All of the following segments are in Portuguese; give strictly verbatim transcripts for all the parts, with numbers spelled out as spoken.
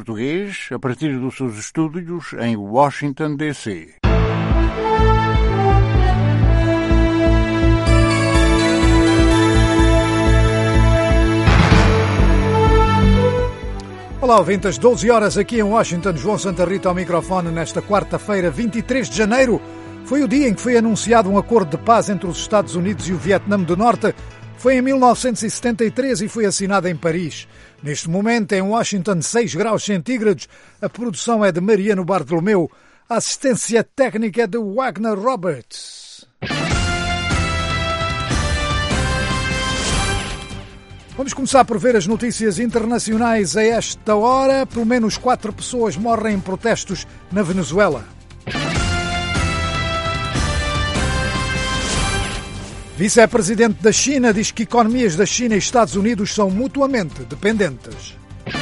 português a partir dos seus estúdios em Washington, D C Olá, ouvintes, doze horas aqui em Washington, João Santa Rita ao microfone nesta quarta-feira, vinte e três de janeiro. Foi o dia em que foi anunciado um acordo de paz entre os Estados Unidos e o Vietnã do Norte. Foi em mil novecentos e setenta e três e foi assinado em Paris. Neste momento, em Washington, seis graus centígrados. A produção é de Mariano Bartolomeu. A assistência técnica é de Wagner Roberts. Vamos começar por ver as notícias internacionais a esta hora. Pelo menos quatro pessoas morrem em protestos na Venezuela. Vice-presidente da China diz que economias da China e Estados Unidos são mutuamente dependentes.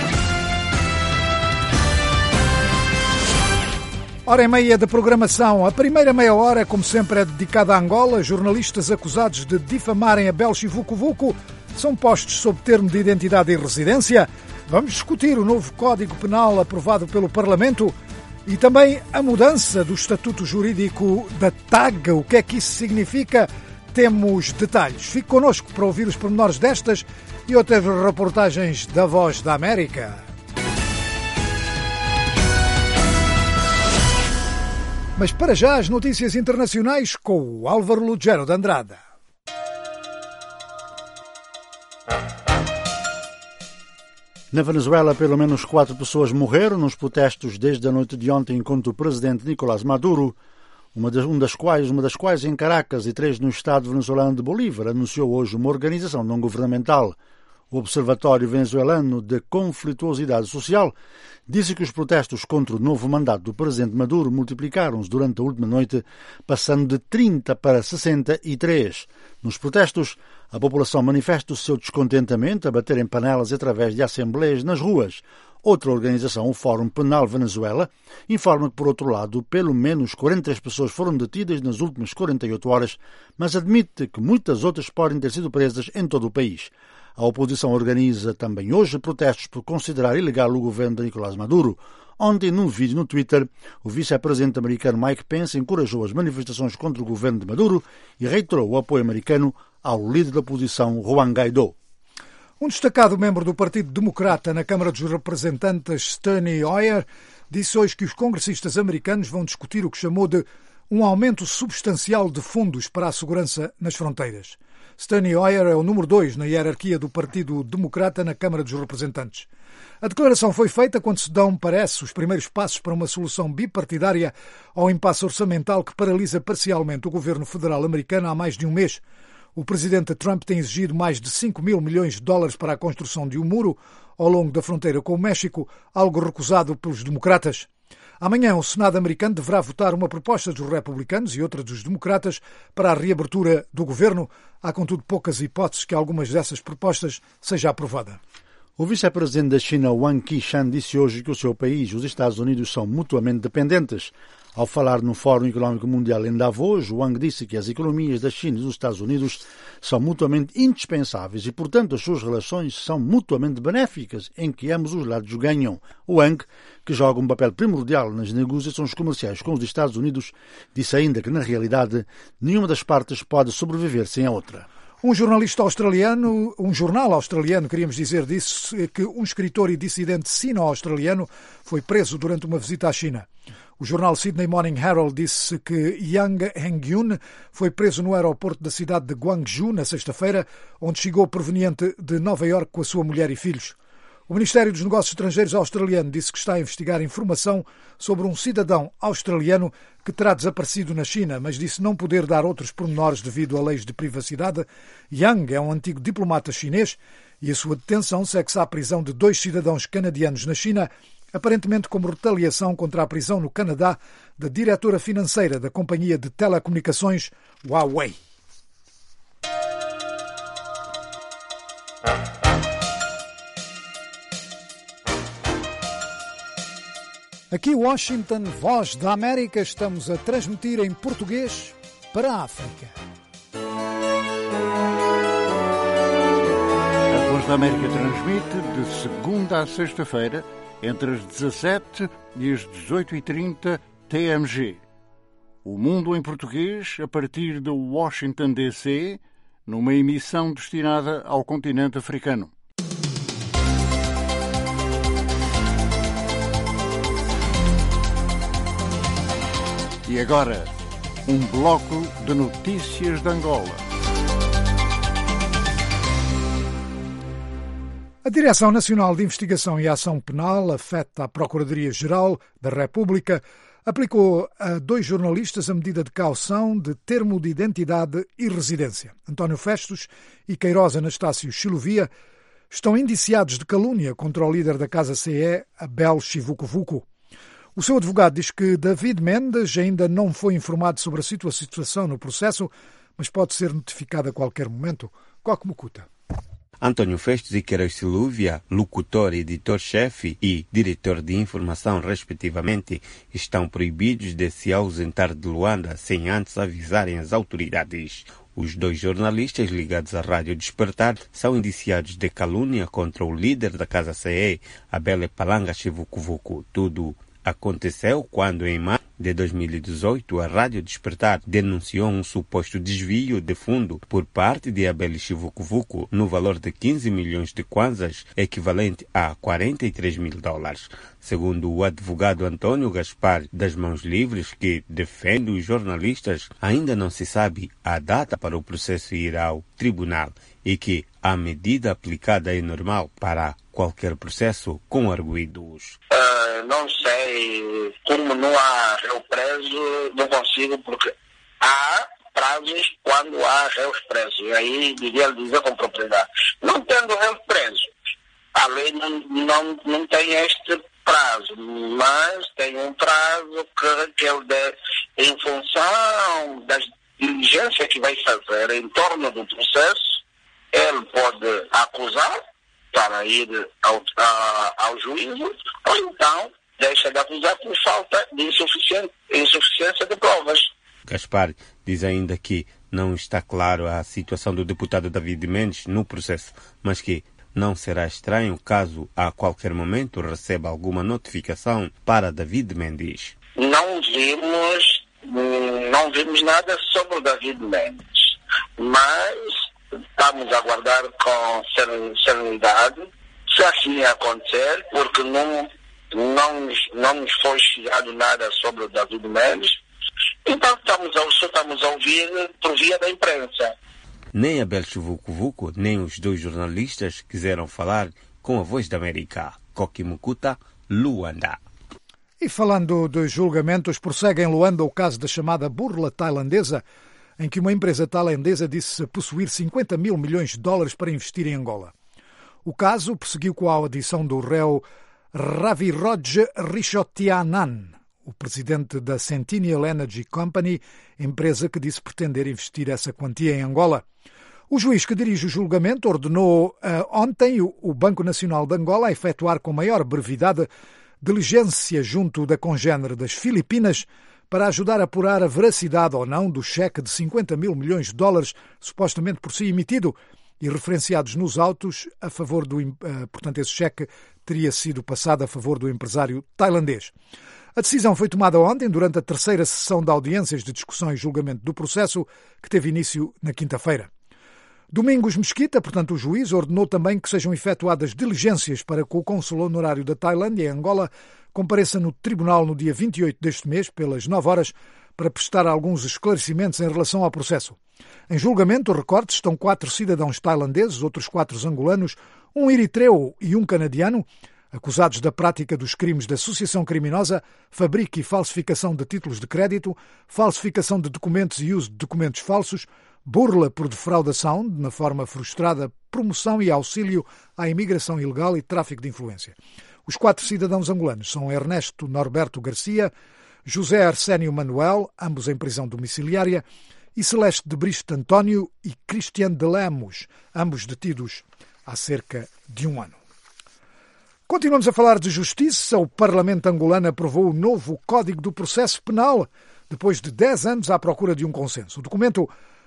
Hora e meia de programação. A primeira meia hora, como sempre, é dedicada a Angola. Jornalistas acusados de difamarem Abel Chivuco-Vuco são postos sob termo de identidade e residência. Vamos discutir o novo Código Penal aprovado pelo Parlamento e também a mudança do estatuto jurídico da T A G. O que é que isso significa? Temos detalhes. Fique connosco para ouvir os pormenores destas e outras reportagens da Voz da América. Mas para já as notícias internacionais com o Álvaro Lugero de Andrada. Na Venezuela, pelo menos quatro pessoas morreram nos protestos desde a noite de ontem contra o presidente Nicolás Maduro, uma das, um das quais, uma das quais em Caracas e três no estado venezuelano de Bolívar, anunciou hoje uma organização não governamental. O Observatório Venezuelano de Conflituosidade Social disse que os protestos contra o novo mandato do presidente Maduro multiplicaram-se durante a última noite, passando de trinta para sessenta e três. Nos protestos, a população manifesta o seu descontentamento a bater em panelas através de assembleias nas ruas. Outra organização, o Fórum Penal Venezuela, informa que, por outro lado, pelo menos quarenta e três pessoas foram detidas nas últimas quarenta e oito horas, mas admite que muitas outras podem ter sido presas em todo o país. A oposição organiza também hoje protestos por considerar ilegal o governo de Nicolás Maduro. Ontem, num vídeo no Twitter, o vice-presidente americano Mike Pence encorajou as manifestações contra o governo de Maduro e reiterou o apoio americano ao líder da oposição, Juan Guaidó. Um destacado membro do Partido Democrata na Câmara dos Representantes, Steny Hoyer, disse hoje que os congressistas americanos vão discutir o que chamou de um aumento substancial de fundos para a segurança nas fronteiras. Steny Hoyer é o número dois na hierarquia do Partido Democrata na Câmara dos Representantes. A declaração foi feita quando se dão, parece, os primeiros passos para uma solução bipartidária ao impasse orçamental que paralisa parcialmente o governo federal americano há mais de um mês. O presidente Trump tem exigido mais de cinco mil milhões de dólares para a construção de um muro ao longo da fronteira com o México, algo recusado pelos democratas. Amanhã, o Senado americano deverá votar uma proposta dos republicanos e outra dos democratas para a reabertura do governo. Há, contudo, poucas hipóteses que algumas dessas propostas seja aprovada. O vice-presidente da China, Wang Qishan, disse hoje que o seu país e os Estados Unidos são mutuamente dependentes. Ao falar no Fórum Económico Mundial em Davos, Wang disse que as economias da China e dos Estados Unidos são mutuamente indispensáveis e, portanto, as suas relações são mutuamente benéficas, em que ambos os lados ganham. Wang, que joga um papel primordial nas negociações comerciais com os Estados Unidos, disse ainda que, na realidade, nenhuma das partes pode sobreviver sem a outra. Um jornalista australiano, um jornal australiano, queríamos dizer, disse que um escritor e dissidente sino-australiano foi preso durante uma visita à China. O jornal Sydney Morning Herald disse que Yang Hengyun foi preso no aeroporto da cidade de Guangzhou na sexta-feira, onde chegou proveniente de Nova Iorque com a sua mulher e filhos. O Ministério dos Negócios Estrangeiros australiano disse que está a investigar informação sobre um cidadão australiano que terá desaparecido na China, mas disse não poder dar outros pormenores devido a leis de privacidade. Yang é um antigo diplomata chinês e a sua detenção segue-se à prisão de dois cidadãos canadianos na China, aparentemente como retaliação contra a prisão no Canadá da diretora financeira da companhia de telecomunicações Huawei. Aqui Washington, Voz da América, estamos a transmitir em português para a África. A Voz da América transmite de segunda a sexta-feira, entre as dezassete e as dezoito e trinta T M G. O Mundo em Português, a partir de Washington, D C, numa emissão destinada ao continente africano. E agora, um bloco de notícias de Angola. A Direção Nacional de Investigação e Ação Penal, afeta à Procuradoria-Geral da República, aplicou a dois jornalistas a medida de caução de termo de identidade e residência. António Festos e Queiroz Anastácio Chilovia estão indiciados de calúnia contra o líder da Casa C E, Abel Chivucovuco. O seu advogado diz que David Mendes ainda não foi informado sobre a situação no processo, mas pode ser notificado a qualquer momento. Coque Mucuta. António Festos e Queiroz Silúvia, locutor, editor-chefe e diretor de informação, respectivamente, estão proibidos de se ausentar de Luanda sem antes avisarem as autoridades. Os dois jornalistas ligados à Rádio Despertar são indiciados de calúnia contra o líder da Casa C E, Abel Palanga Chivucovuco. Tudo aconteceu quando, em maio de dois mil e dezoito, a Rádio Despertar denunciou um suposto desvio de fundo por parte de Abel Chivucovuco no valor de quinze milhões de kwanzas, equivalente a quarenta e três mil dólares. Segundo o advogado Antônio Gaspar das Mãos Livres, que defende os jornalistas, ainda não se sabe a data para o processo ir ao tribunal e que a medida aplicada é normal para qualquer processo com arguidos. Uh, não sei, como não há réu preso, não consigo, porque há prazos quando há réus presos. E aí devia dizer com propriedade. Não tendo réu preso, a lei não, não, não tem este prazo, mas tem um prazo que, que ele deve, em função das diligências que vai fazer em torno do processo, ele pode acusar para ir ao, a, ao juízo, ou então deixa de acusar por falta de insuficiência, insuficiência de provas. Gaspar diz ainda que não está claro a situação do deputado David Mendes no processo, mas que não será estranho caso a qualquer momento receba alguma notificação para David Mendes. Não vimos, não vimos nada sobre o David Mendes, mas estamos a aguardar com serenidade se assim acontecer, porque não, não, não nos foi chegado nada sobre o David Mendes, então estamos a, só estamos a ouvir por via da imprensa. Nem Abel Chivucovuco, nem os dois jornalistas quiseram falar com a Voz da América. Coque Mucuta, Luanda. E falando de julgamentos, prossegue em Luanda o caso da chamada burla tailandesa, em que uma empresa tailandesa disse possuir cinquenta mil milhões de dólares para investir em Angola. O caso prosseguiu com a audição do réu Raviroj Rishotianan, o presidente da Centennial Energy Company, empresa que disse pretender investir essa quantia em Angola. O juiz que dirige o julgamento ordenou uh, ontem o, o Banco Nacional de Angola a efetuar com maior brevidade diligência junto da congénere das Filipinas para ajudar a apurar a veracidade ou não do cheque de cinquenta mil milhões de dólares supostamente por si emitido e referenciados nos autos a favor do... Uh, portanto, esse cheque teria sido passado a favor do empresário tailandês. A decisão foi tomada ontem, durante a terceira sessão de audiências de discussão e julgamento do processo, que teve início na quinta-feira. Domingos Mesquita, portanto o juiz, ordenou também que sejam efetuadas diligências para que o cônsul honorário da Tailândia, em Angola, compareça no tribunal no dia vinte e oito deste mês, pelas nove horas, para prestar alguns esclarecimentos em relação ao processo. Em julgamento, recortes, estão quatro cidadãos tailandeses, outros quatro angolanos, um eritreu e um canadiano, acusados da prática dos crimes de associação criminosa, fabrico e falsificação de títulos de crédito, falsificação de documentos e uso de documentos falsos, burla por defraudação, na forma frustrada, promoção e auxílio à imigração ilegal e tráfico de influência. Os quatro cidadãos angolanos são Ernesto Norberto Garcia, José Arsénio Manuel, ambos em prisão domiciliária, e Celeste de Bristo António e Cristian de Lemos, ambos detidos há cerca de um ano. Continuamos a falar de justiça. O Parlamento angolano aprovou o novo Código do Processo Penal, depois de dez anos à procura de um consenso. O documento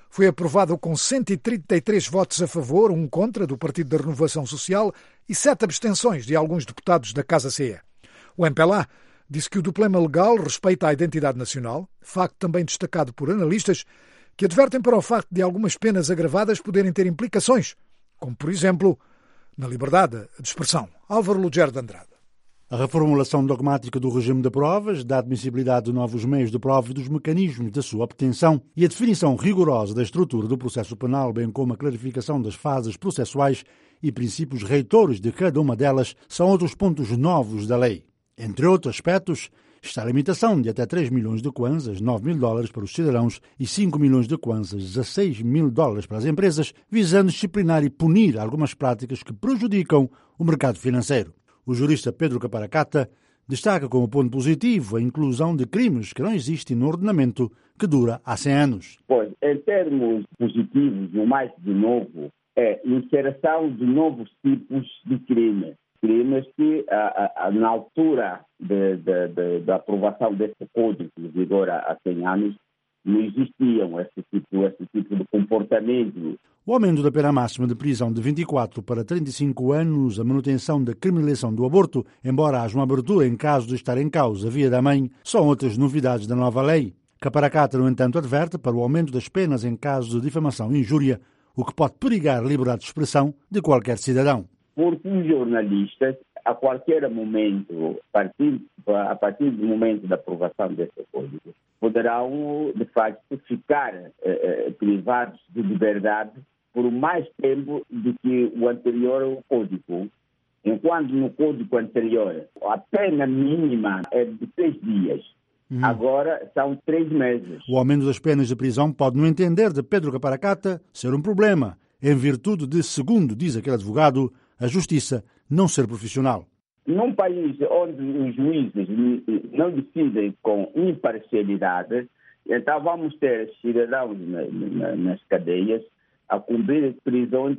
foi aprovado com cento e trinta e três votos a favor, um contra do Partido da Renovação Social e sete abstenções de alguns deputados da Casa C E. O M P L A disse que o diploma legal respeita a identidade nacional, facto também destacado por analistas que advertem para o facto de algumas penas agravadas poderem ter implicações, como, por exemplo, na liberdade de expressão. Álvaro Lugero de Andrade. A reformulação dogmática do regime de provas, da admissibilidade de novos meios de prova e dos mecanismos da sua obtenção e a definição rigorosa da estrutura do processo penal, bem como a clarificação das fases processuais e princípios reitores de cada uma delas, são outros pontos novos da lei. Entre outros aspectos, está a limitação de até três milhões de kwanzas, nove mil dólares para os cidadãos, e cinco milhões de kwanzas, dezasseis mil dólares para as empresas, visando disciplinar e punir algumas práticas que prejudicam o mercado financeiro. O jurista Pedro Caparacata destaca como ponto positivo a inclusão de crimes que não existem no ordenamento que dura há cem anos. Pois, em termos positivos, o mais de novo é a inserção de novos tipos de crimes. Crimes que, a, a, na altura de, de, de, da aprovação desse código de vigor há cem anos, não existiam esse tipo, esse tipo de comportamento. O aumento da pena máxima de prisão de vinte e quatro para trinta e cinco anos, a manutenção da criminalização do aborto, embora haja uma abertura em caso de estar em causa a via da mãe, são outras novidades da nova lei. Caparacata, no entanto, adverte para o aumento das penas em caso de difamação e injúria, o que pode perigar a liberdade de expressão de qualquer cidadão. Porque os jornalistas, a qualquer momento, a partir, a partir do momento da aprovação desse código, poderão, de facto, ficar eh, privados de liberdade por mais tempo do que o anterior código. Enquanto no código anterior a pena mínima é de três dias, hum. agora são três meses. O aumento das penas de prisão pode, no entender de Pedro Caparacata, ser um problema, em virtude de, segundo diz aquele advogado, a justiça não ser profissional. Num país onde os juízes não decidem com imparcialidade, então vamos ter cidadãos nas cadeias a cumprir prisões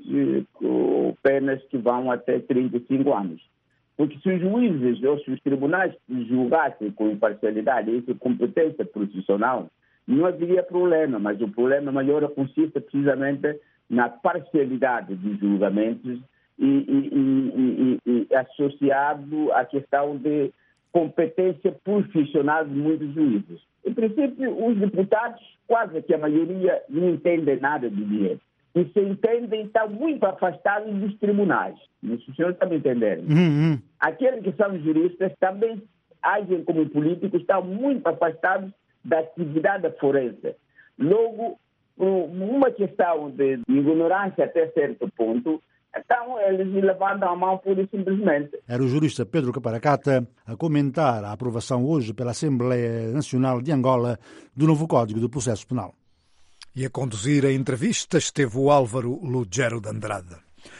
com penas que vão até trinta e cinco anos. Porque se os juízes ou se os tribunais julgassem com imparcialidade e com competência profissional, não haveria problema, mas o problema maior consiste precisamente na parcialidade dos julgamentos e, e, e, e, e associado à questão de competência profissional de muitos juízes. Em princípio, os deputados, quase que a maioria, não entendem nada de direito. E se entendem, estão muito afastados dos tribunais. Os senhores estão me entendendo? Uhum. Aqueles que são juristas também agem como políticos, estão muito afastados da atividade forense. Logo, uma questão de ignorância até certo ponto, então eles levantam a mão pura e simplesmente. Era o jurista Pedro Caparacata a comentar a aprovação hoje pela Assembleia Nacional de Angola do novo Código do Processo Penal. E a conduzir a entrevista esteve o Álvaro Lugero de Andrade.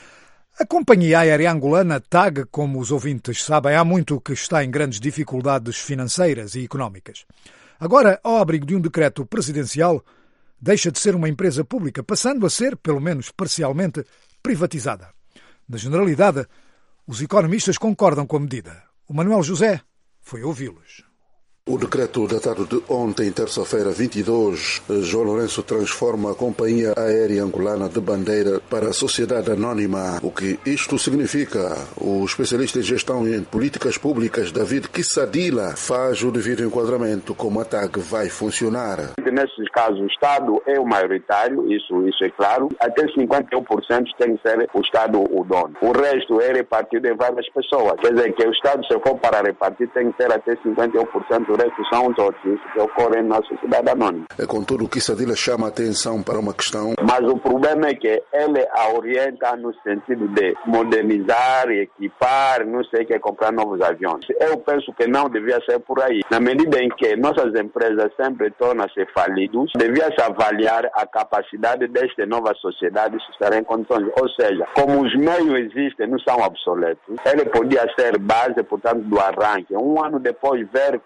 A companhia aérea angolana T A G, como os ouvintes sabem, há muito que está em grandes dificuldades financeiras e económicas. Agora, ao abrigo de um decreto presidencial, deixa de ser uma empresa pública, passando a ser, pelo menos parcialmente, privatizada. Na generalidade, os economistas concordam com a medida. O Manuel José foi ouvi-los. O decreto datado de ontem, terça-feira, vinte e dois, João Lourenço transforma a companhia aérea angolana de bandeira para a sociedade anónima. O que isto significa? O especialista em gestão em políticas públicas, David Kissadila, faz o devido enquadramento como a T A G vai funcionar. Nesses casos, o Estado é o maioritário, isso, isso é claro. Até cinquenta e um por cento tem que ser o Estado o dono. O resto é repartido em várias pessoas. Quer dizer que o Estado, se for para repartir, tem que ter até cinquenta e um por cento. São os outros, isso que ocorre na sociedade anônima. É contudo o que Sadila chama a atenção para uma questão. Mas o problema é que ele a orienta no sentido de modernizar, equipar, não sei o que, comprar novos aviões. Eu penso que não devia ser por aí. Na medida em que nossas empresas sempre tornam-se falidos, devia-se avaliar a capacidade desta nova sociedade se estar em condições. Ou seja, como os meios existem, não são obsoletos, ele podia ser base, portanto, do arranque. Um ano depois, ver como é que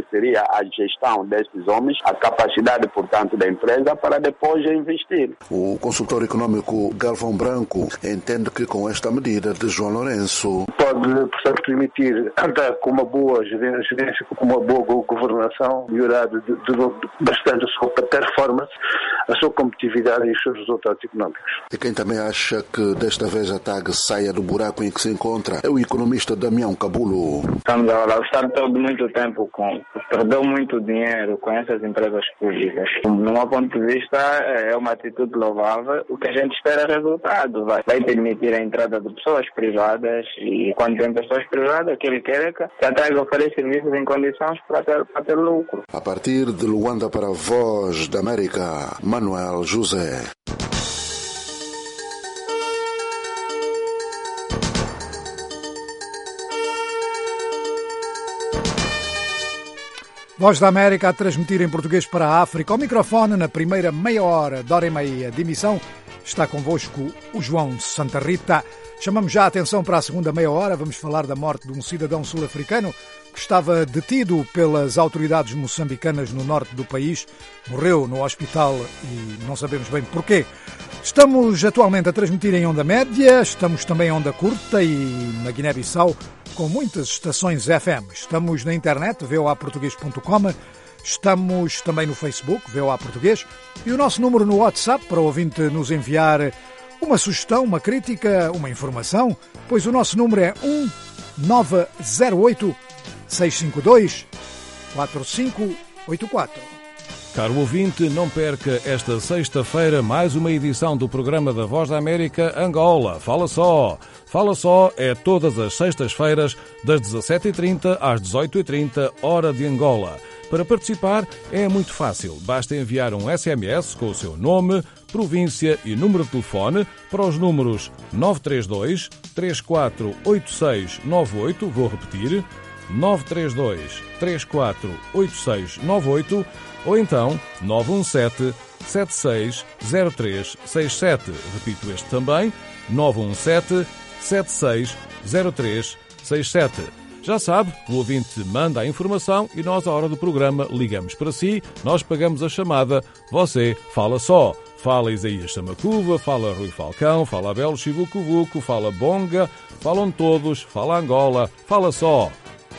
seria a gestão destes homens, a capacidade, portanto, da empresa para depois investir. O consultor econômico Galvão Branco entende que com esta medida de João Lourenço pode, portanto, permitir andar com uma boa gerência, com uma boa governação, melhorar de, de, de, bastante a sua performance, a sua competitividade e os seus resultados económicos. E quem também acha que desta vez a T A G saia do buraco em que se encontra é o economista Damião Cabulo. Estamos a gastar todo muito tempo com, perdeu muito dinheiro com essas empresas públicas. Do meu ponto de vista, é uma atitude louvável. O que a gente espera é resultado. Vai, vai permitir a entrada de pessoas privadas e quando tem pessoas privadas, o que ele quer é que a T A G ofereça serviços em condições para ter, para ter lucro. A partir de Luanda para a Voz da América, Manuel José. Voz da América a transmitir em português para a África. Ao microfone, na primeira meia hora, de hora e meia de emissão, está convosco o João Santa Rita. Chamamos já a atenção para a segunda meia hora. Vamos falar da morte de um cidadão sul-africano que estava detido pelas autoridades moçambicanas no norte do país. Morreu no hospital e não sabemos bem porquê. Estamos atualmente a transmitir em onda média, estamos também em onda curta e na Guiné-Bissau com muitas estações F M. Estamos na internet, v o a português ponto com, estamos também no Facebook, V O A Português, e o nosso número no WhatsApp para o ouvinte nos enviar uma sugestão, uma crítica, uma informação, pois o nosso número é um nove zero oito, seis cinco dois, quatro cinco oito quatro. Caro ouvinte, não perca esta sexta-feira mais uma edição do programa da Voz da América Angola. Fala só! Fala só é todas as sextas-feiras, das dezassete e trinta às dezoito e trinta, hora de Angola. Para participar é muito fácil. Basta enviar um S M S com o seu nome, província e número de telefone para os números nove três dois, três quatro oito seis nove oito. Vou repetir, nove três dois, três quatro oito seis nove oito ou então nove um sete, sete seis zero três seis sete. Repito este também, nove um sete, sete seis zero três seis sete. Já sabe, o ouvinte manda a informação e nós, à hora do programa, ligamos para si, nós pagamos a chamada, você fala só. Fala Isaías Samacuva, fala Rui Falcão, fala Abel Chivucovuco, fala Bonga, falam todos, fala Angola, fala só.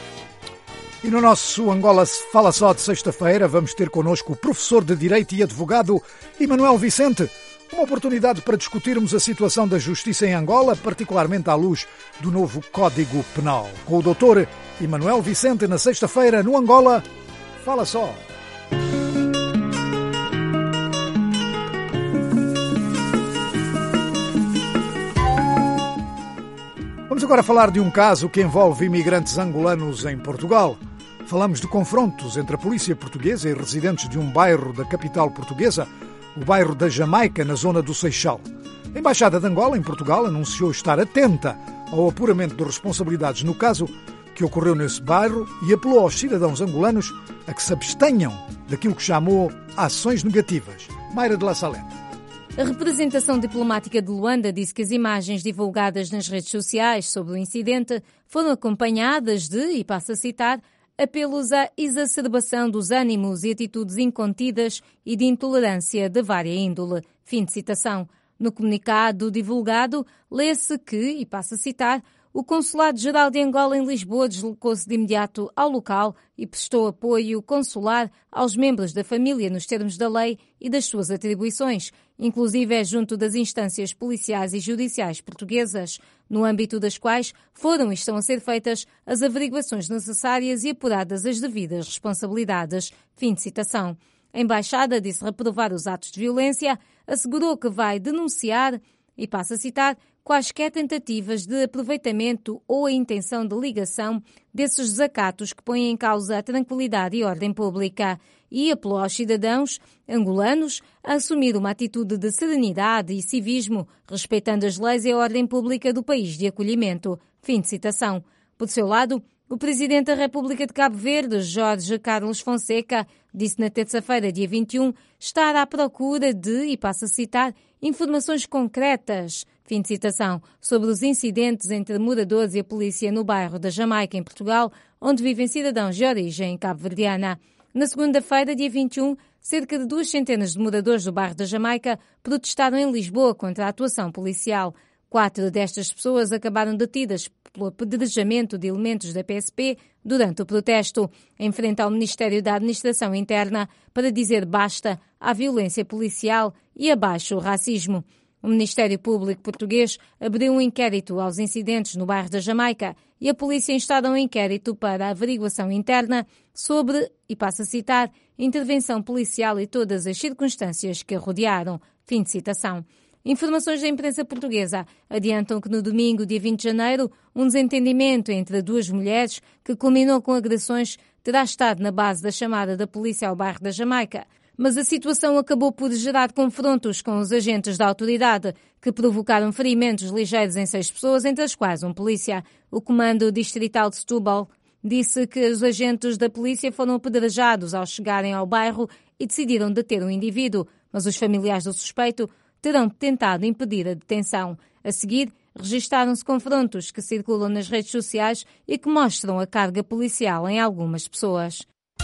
E no nosso Angola Fala Só de sexta-feira vamos ter connosco o professor de Direito e advogado Emanuel Vicente. Uma oportunidade para discutirmos a situação da justiça em Angola, particularmente à luz do novo Código Penal. Com o doutor Emanuel Vicente na sexta-feira no Angola Fala Só. Vamos agora falar de um caso que envolve imigrantes angolanos em Portugal. Falamos de confrontos entre a polícia portuguesa e residentes de um bairro da capital portuguesa, o bairro da Jamaica, na zona do Seixal. A Embaixada de Angola, em Portugal, anunciou estar atenta ao apuramento de responsabilidades no caso que ocorreu nesse bairro e apelou aos cidadãos angolanos a que se abstenham daquilo que chamou ações negativas. Mayra de La Salete. A representação diplomática de Luanda disse que as imagens divulgadas nas redes sociais sobre o incidente foram acompanhadas de, e passo a citar, apelos à exacerbação dos ânimos e atitudes incontidas e de intolerância de vária índole. Fim de citação. No comunicado divulgado, lê-se que, e passo a citar, o Consulado-Geral de Angola em Lisboa deslocou-se de imediato ao local e prestou apoio consular aos membros da família nos termos da lei e das suas atribuições, inclusive é junto das instâncias policiais e judiciais portuguesas, no âmbito das quais foram e estão a ser feitas as averiguações necessárias e apuradas as devidas responsabilidades. Fim de citação. A Embaixada disse reprovar os atos de violência, assegurou que vai denunciar, e passa a citar, quaisquer tentativas de aproveitamento ou a intenção de ligação desses desacatos que põem em causa a tranquilidade e ordem pública, e apelou aos cidadãos angolanos a assumir uma atitude de serenidade e civismo, respeitando as leis e a ordem pública do país de acolhimento. Fim de citação. Por seu lado, o Presidente da República de Cabo Verde, Jorge Carlos Fonseca, disse na terça-feira, dia vinte e um, estar à procura de, e passo a citar, informações concretas, fim de citação, sobre os incidentes entre moradores e a polícia no bairro da Jamaica, em Portugal, onde vivem cidadãos de origem cabo-verdiana. Na segunda-feira, dia vinte e um, cerca de duas centenas de moradores do bairro da Jamaica protestaram em Lisboa contra a atuação policial. Quatro destas pessoas acabaram detidas pelo apedrejamento de elementos da P S P durante o protesto, em frente ao Ministério da Administração Interna, para dizer basta à violência policial e abaixo o racismo. O Ministério Público português abriu um inquérito aos incidentes no bairro da Jamaica e a polícia instaurou um inquérito para a averiguação interna sobre, e passo a citar, intervenção policial e todas as circunstâncias que a rodearam. Fim de citação. Informações da imprensa portuguesa adiantam que no domingo, dia vinte de janeiro, um desentendimento entre duas mulheres, que culminou com agressões, terá estado na base da chamada da polícia ao bairro da Jamaica. Mas a situação acabou por gerar confrontos com os agentes da autoridade, que provocaram ferimentos ligeiros em seis pessoas, entre as quais um polícia. O Comando Distrital de Setúbal disse que os agentes da polícia foram apedrejados ao chegarem ao bairro e decidiram deter o indivíduo, mas os familiares do suspeito terão tentado impedir a detenção. A seguir, registaram-se confrontos que circulam nas redes sociais e que mostram a carga policial em algumas pessoas.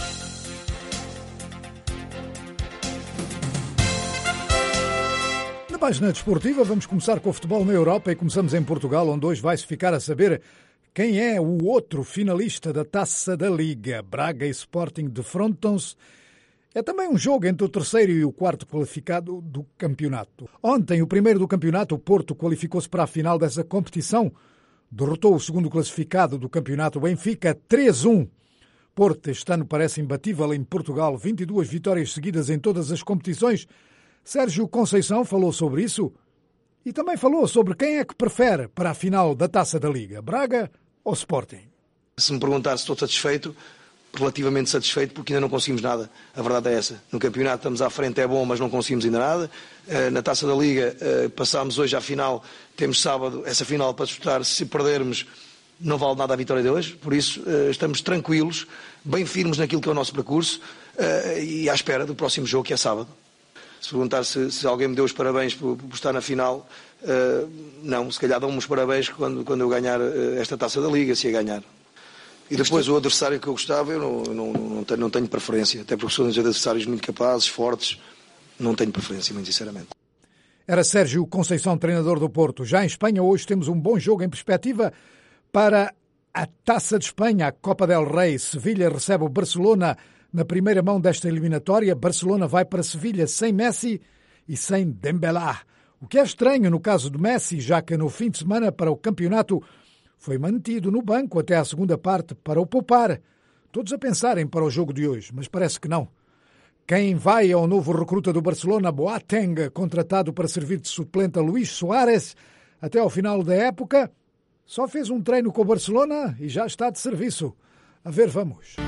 Na página desportiva, vamos começar com o futebol na Europa e começamos em Portugal, onde hoje vai-se ficar a saber quem é o outro finalista da Taça da Liga. Braga e Sporting defrontam-se. É também um jogo entre o terceiro e o quarto qualificado do campeonato. Ontem, o primeiro do campeonato, o Porto, qualificou-se para a final dessa competição. Derrotou o segundo classificado do campeonato, o Benfica, três a um. Porto este ano parece imbatível em Portugal, vinte e duas vitórias seguidas em todas as competições. Sérgio Conceição falou sobre isso e também falou sobre quem é que prefere para a final da Taça da Liga, Braga ou Sporting. Se me perguntar se estou satisfeito, relativamente satisfeito, porque ainda não conseguimos nada. A verdade é essa. No campeonato estamos à frente, é bom, mas não conseguimos ainda nada. Na Taça da Liga passámos hoje à final, temos sábado essa final para disputar. Se perdermos, não vale nada a vitória de hoje. Por isso estamos tranquilos, bem firmes naquilo que é o nosso percurso e à espera do próximo jogo, que é sábado. Se perguntar se, se alguém me deu os parabéns por, por estar na final, uh, não, se calhar dão-me os parabéns quando, quando eu ganhar uh, esta Taça da Liga, se a ganhar. E depois o adversário que eu gostava, eu não, não, não, tenho, não tenho preferência, até porque são adversários muito capazes, fortes, não tenho preferência, muito sinceramente. Era Sérgio Conceição, treinador do Porto. Já em Espanha, hoje temos um bom jogo em perspectiva para a Taça de Espanha, a Copa del Rei. Sevilha recebe o Barcelona na primeira mão desta eliminatória. Barcelona vai para Sevilha sem Messi e sem Dembélé. O que é estranho no caso de Messi, já que no fim de semana para o campeonato foi mantido no banco até à segunda parte para o poupar. Todos a pensarem para o jogo de hoje, mas parece que não. Quem vai é o novo recruta do Barcelona, Boateng, contratado para servir de suplente a Luís Soares até ao final da época. Só fez um treino com o Barcelona e já está de serviço. A ver, vamos.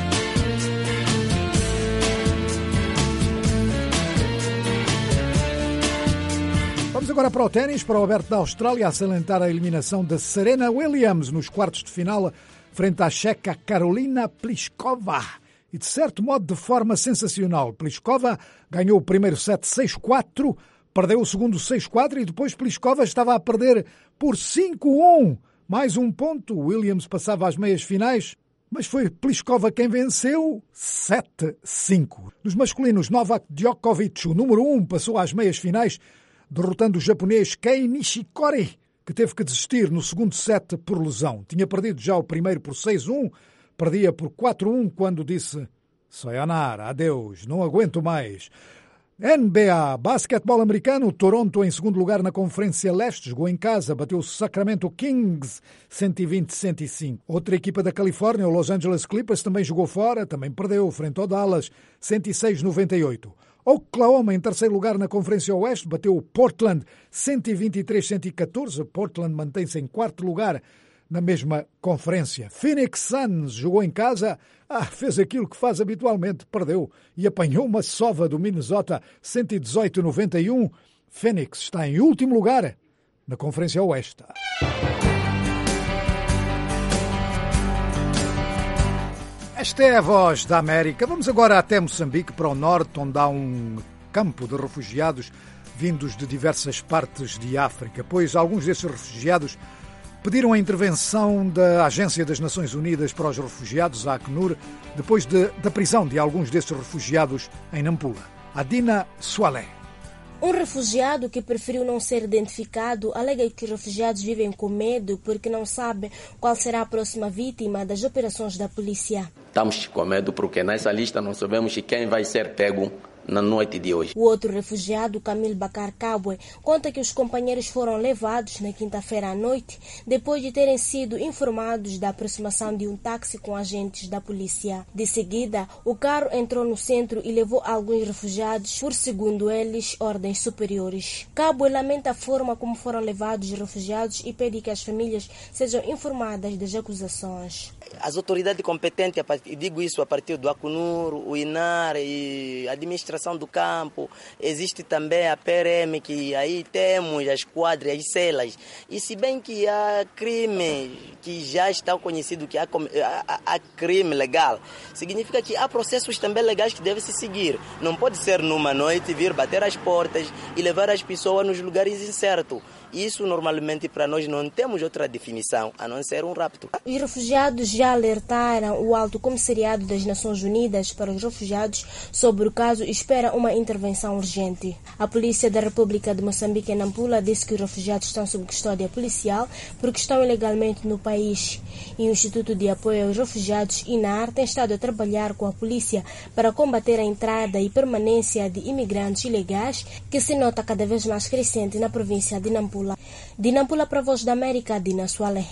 Vamos agora para o ténis, para o Aberto da Austrália, a salientar a eliminação de Serena Williams nos quartos de final, frente à checa Karolina Pliskova. E de certo modo de forma sensacional. Pliskova ganhou o primeiro set seis a quatro, perdeu o segundo seis a quatro e depois Pliskova estava a perder por cinco a um. Mais um ponto, Williams passava às meias finais, mas foi Pliskova quem venceu sete a cinco. Nos masculinos, Novak Djokovic, o número um, passou às meias finais, derrotando o japonês Kei Nishikori, que teve que desistir no segundo set por lesão. Tinha perdido já o primeiro por seis a um, perdia por quatro a um quando disse sayonara, adeus, não aguento mais. N B A, basquetebol americano, Toronto em segundo lugar na Conferência Leste, jogou em casa, bateu o Sacramento Kings cento e vinte a cento e cinco. Outra equipa da Califórnia, o Los Angeles Clippers, também jogou fora, também perdeu frente ao Dallas, cento e seis a noventa e oito. Oklahoma, em terceiro lugar na Conferência Oeste, bateu o Portland cento e vinte e três a cento e catorze. Portland mantém-se em quarto lugar na mesma conferência. Phoenix Suns jogou em casa, ah, fez aquilo que faz habitualmente, perdeu e apanhou uma sova do Minnesota cento e dezoito a noventa e um. Phoenix está em último lugar na Conferência Oeste. Esta é a voz da América. Vamos agora até Moçambique, para o norte, onde há um campo de refugiados vindos de diversas partes de África, pois alguns desses refugiados pediram a intervenção da Agência das Nações Unidas para os Refugiados, a Acnur, depois de, da prisão de alguns desses refugiados em Nampula. Adina Soalé. Um refugiado que preferiu não ser identificado alega que os refugiados vivem com medo porque não sabem qual será a próxima vítima das operações da polícia. Estamos com medo porque nessa lista não sabemos quem vai ser pego na noite de hoje. O outro refugiado, Camille Bakar Kabwe, conta que os companheiros foram levados na quinta-feira à noite depois de terem sido informados da aproximação de um táxi com agentes da polícia. De seguida, o carro entrou no centro e levou alguns refugiados por, segundo eles, ordens superiores. Kabwe lamenta a forma como foram levados os refugiados e pede que as famílias sejam informadas das acusações. As autoridades competentes, digo isso a partir do Acnur, o INAR e a administração do campo, existe também a P R M, que aí temos as quadras, as celas. E se bem que há crime que já está conhecido, que há, há, há crime legal, significa que há processos também legais que devem se seguir. Não pode ser numa noite vir bater as portas e levar as pessoas nos lugares incertos. Isso normalmente para nós não temos outra definição a não ser um rapto. Os refugiados já alertaram o Alto Comissariado das Nações Unidas para os Refugiados sobre o caso e espera uma intervenção urgente. A Polícia da República de Moçambique em Nampula disse que os refugiados estão sob custódia policial porque estão ilegalmente no país. E o Instituto de Apoio aos Refugiados, INAR, tem estado a trabalhar com a polícia para combater a entrada e permanência de imigrantes ilegais, que se nota cada vez mais crescente na província de Nampula. De Nampula para a Voz da América, Adina Soalé.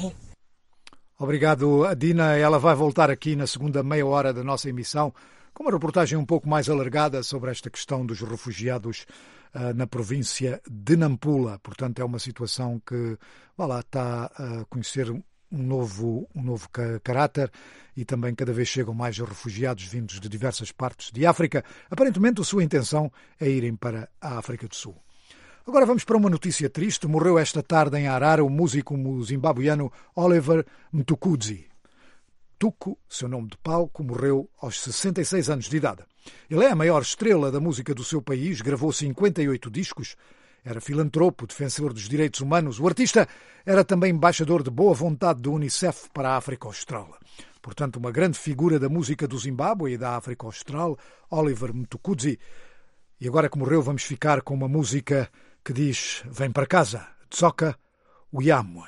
Obrigado, Adina. Ela vai voltar aqui na segunda meia hora da nossa emissão com uma reportagem um pouco mais alargada sobre esta questão dos refugiados uh, na província de Nampula. Portanto, é uma situação que vá lá, está a conhecer um novo, um novo caráter e também cada vez chegam mais refugiados vindos de diversas partes de África. Aparentemente, a sua intenção é irem para a África do Sul. Agora vamos para uma notícia triste. Morreu esta tarde em Harare o músico zimbabuiano Oliver Mtukudzi. Tuco, seu nome de palco, morreu aos sessenta e seis anos de idade. Ele é a maior estrela da música do seu país, gravou cinquenta e oito discos, era filantropo, defensor dos direitos humanos. O artista era também embaixador de boa vontade do Unicef para a África Austral. Portanto, uma grande figura da música do Zimbábue e da África Austral, Oliver Mtukudzi. E agora que morreu, vamos ficar com uma música que diz: vem para casa, Tsoka Uyamwe.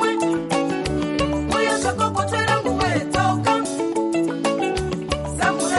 Samura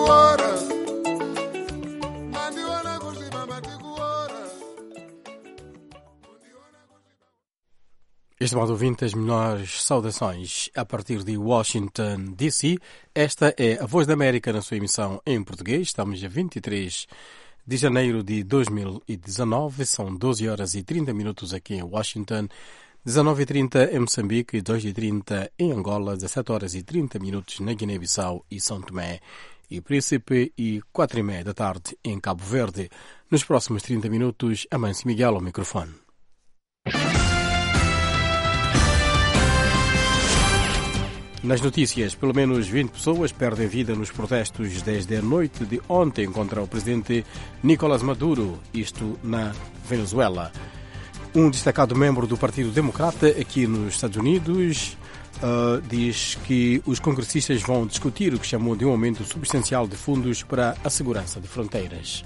Estimado ouvinte, as melhores saudações a partir de Washington, D C. Esta é a Voz da América na sua emissão em português. Estamos a vinte e três de janeiro de dois mil e dezanove. São doze horas e trinta minutos aqui em Washington, dezenove e trinta em Moçambique, dois e trinta em Angola, dezessete horas e trinta minutos na Guiné-Bissau e São Tomé e Príncipe e quatro e meia da tarde em Cabo Verde. Nos próximos trinta minutos, Amâncio Miguel ao microfone. Nas notícias, pelo menos vinte pessoas perdem vida nos protestos desde a noite de ontem contra o presidente Nicolás Maduro, isto na Venezuela. Um destacado membro do Partido Democrata aqui nos Estados Unidos uh, diz que os congressistas vão discutir o que chamou de um aumento substancial de fundos para a segurança de fronteiras.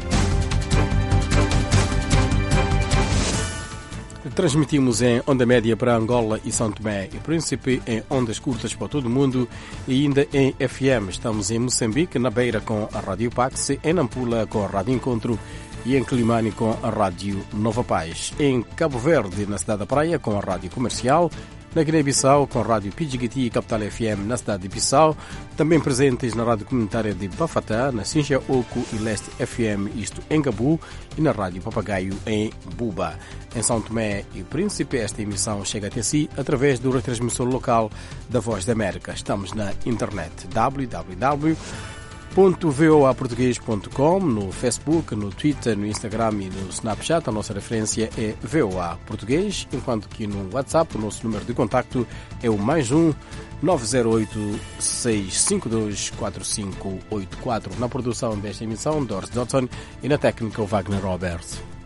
Transmitimos em onda média para Angola e São Tomé e Príncipe, em ondas curtas para todo o mundo e ainda em F M. Estamos em Moçambique, na Beira com a Rádio Pax, em Nampula com a Rádio Encontro e em Climane com a Rádio Nova Paz. Em Cabo Verde, na cidade da Praia, com a Rádio Comercial. Na Guiné-Bissau, com a Rádio P G T e Capital F M na cidade de Bissau, também presentes na Rádio Comunitária de Bafatá, na Sinja Oco e Leste F M, isto em Gabu, e na Rádio Papagaio em Buba. Em São Tomé e Príncipe, esta emissão chega até si através do retransmissor local da Voz da América. Estamos na internet w w w ponto voa português ponto com, no Facebook, no Twitter, no Instagram e no Snapchat. A nossa referência é V O A Português, enquanto que no WhatsApp o nosso número de contacto é o mais um nove zero oito seis cinco dois quatro cinco oito quatro. Na produção desta emissão, Doris Dodson, e na técnica o Wagner Robert.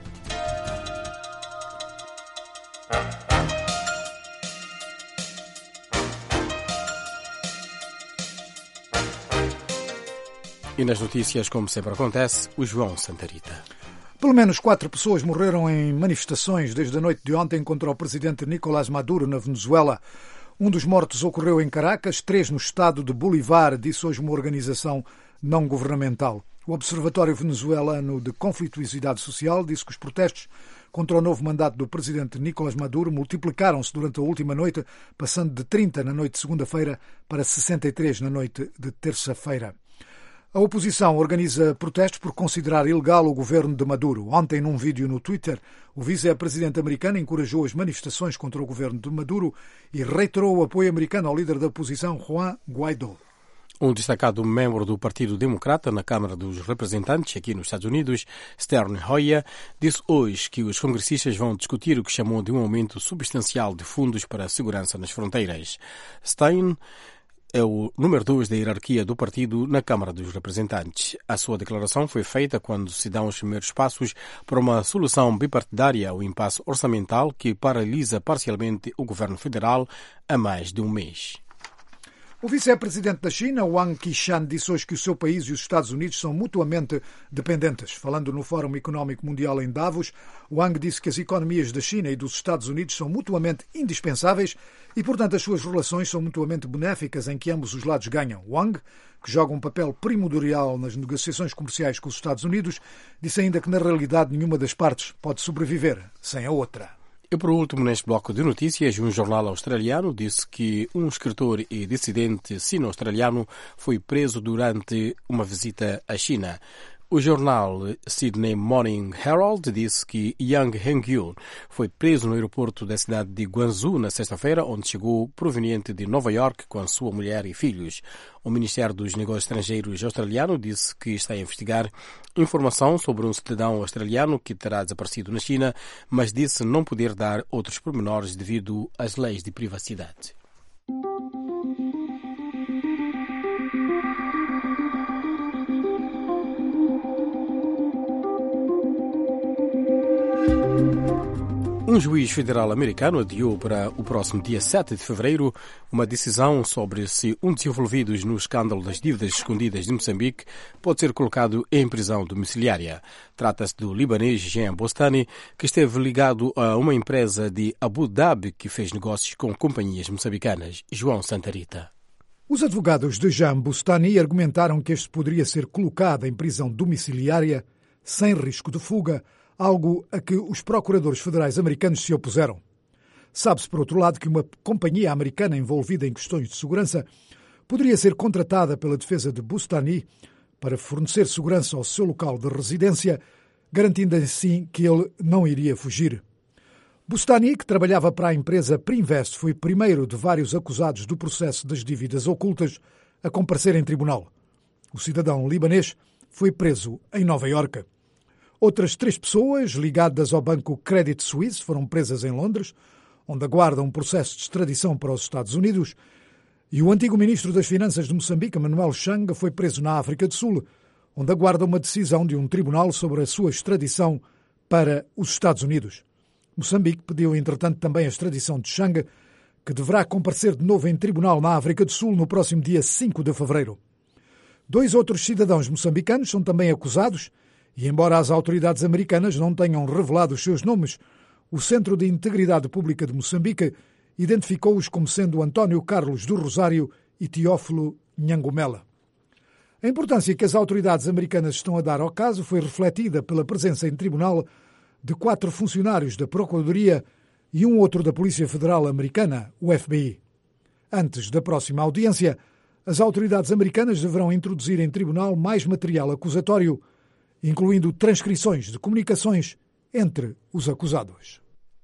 E nas notícias, como sempre acontece, o João Santarita. Pelo menos quatro pessoas morreram em manifestações desde a noite de ontem contra o presidente Nicolás Maduro na Venezuela. Um dos mortos ocorreu em Caracas, três no estado de Bolívar, disse hoje uma organização não governamental. O Observatório Venezuelano de Conflituosidade Social disse que os protestos contra o novo mandato do presidente Nicolás Maduro multiplicaram-se durante a última noite, passando de trinta na noite de segunda-feira para sessenta e três na noite de terça-feira. A oposição organiza protestos por considerar ilegal o governo de Maduro. Ontem, num vídeo no Twitter, o vice-presidente americano encorajou as manifestações contra o governo de Maduro e reiterou o apoio americano ao líder da oposição, Juan Guaidó. Um destacado membro do Partido Democrata na Câmara dos Representantes, aqui nos Estados Unidos, Steny Hoyer, disse hoje que os congressistas vão discutir o que chamou de um aumento substancial de fundos para a segurança nas fronteiras. Steny é o número dois da hierarquia do partido na Câmara dos Representantes. A sua declaração foi feita quando se dão os primeiros passos para uma solução bipartidária ao impasse orçamental que paralisa parcialmente o governo federal há mais de um mês. O vice-presidente da China, Wang Qishan, disse hoje que o seu país e os Estados Unidos são mutuamente dependentes. Falando no Fórum Económico Mundial em Davos, Wang disse que as economias da China e dos Estados Unidos são mutuamente indispensáveis e, portanto, as suas relações são mutuamente benéficas em que ambos os lados ganham. Wang, que joga um papel primordial nas negociações comerciais com os Estados Unidos, disse ainda que, na realidade, nenhuma das partes pode sobreviver sem a outra. E por último, neste bloco de notícias, um jornal australiano disse que um escritor e dissidente sino-australiano foi preso durante uma visita à China. O jornal Sydney Morning Herald disse que Yang Hengyu foi preso no aeroporto da cidade de Guangzhou na sexta-feira, onde chegou proveniente de Nova York com a sua mulher e filhos. O Ministério dos Negócios Estrangeiros australiano disse que está a investigar informação sobre um cidadão australiano que terá desaparecido na China, mas disse não poder dar outros pormenores devido às leis de privacidade. Um juiz federal americano adiou para o próximo dia sete de fevereiro uma decisão sobre se um dos envolvidos no escândalo das dívidas escondidas de Moçambique pode ser colocado em prisão domiciliária. Trata-se do libanês Jean Bostani, que esteve ligado a uma empresa de Abu Dhabi que fez negócios com companhias moçambicanas. João Santarita. Os advogados de Jean Boustany argumentaram que este poderia ser colocado em prisão domiciliária sem risco de fuga, algo a que os procuradores federais americanos se opuseram. Sabe-se, por outro lado, que uma companhia americana envolvida em questões de segurança poderia ser contratada pela defesa de Boustany para fornecer segurança ao seu local de residência, garantindo assim que ele não iria fugir. Boustany, que trabalhava para a empresa Priinvest, foi primeiro de vários acusados do processo das dívidas ocultas a comparecer em tribunal. O cidadão libanês foi preso em Nova Iorque. Outras três pessoas ligadas ao banco Credit Suisse foram presas em Londres, onde aguardam um processo de extradição para os Estados Unidos, e o antigo ministro das Finanças de Moçambique, Manuel Changa, foi preso na África do Sul, onde aguarda uma decisão de um tribunal sobre a sua extradição para os Estados Unidos. Moçambique pediu, entretanto, também a extradição de Changa, que deverá comparecer de novo em tribunal na África do Sul no próximo dia cinco de fevereiro. Dois outros cidadãos moçambicanos são também acusados e, embora as autoridades americanas não tenham revelado os seus nomes, o Centro de Integridade Pública de Moçambique identificou-os como sendo António Carlos do Rosário e Teófilo Nhangumela. A importância que as autoridades americanas estão a dar ao caso foi refletida pela presença em tribunal de quatro funcionários da Procuradoria e um outro da Polícia Federal Americana, o F B I. Antes da próxima audiência, as autoridades americanas deverão introduzir em tribunal mais material acusatório, incluindo transcrições de comunicações entre os acusados.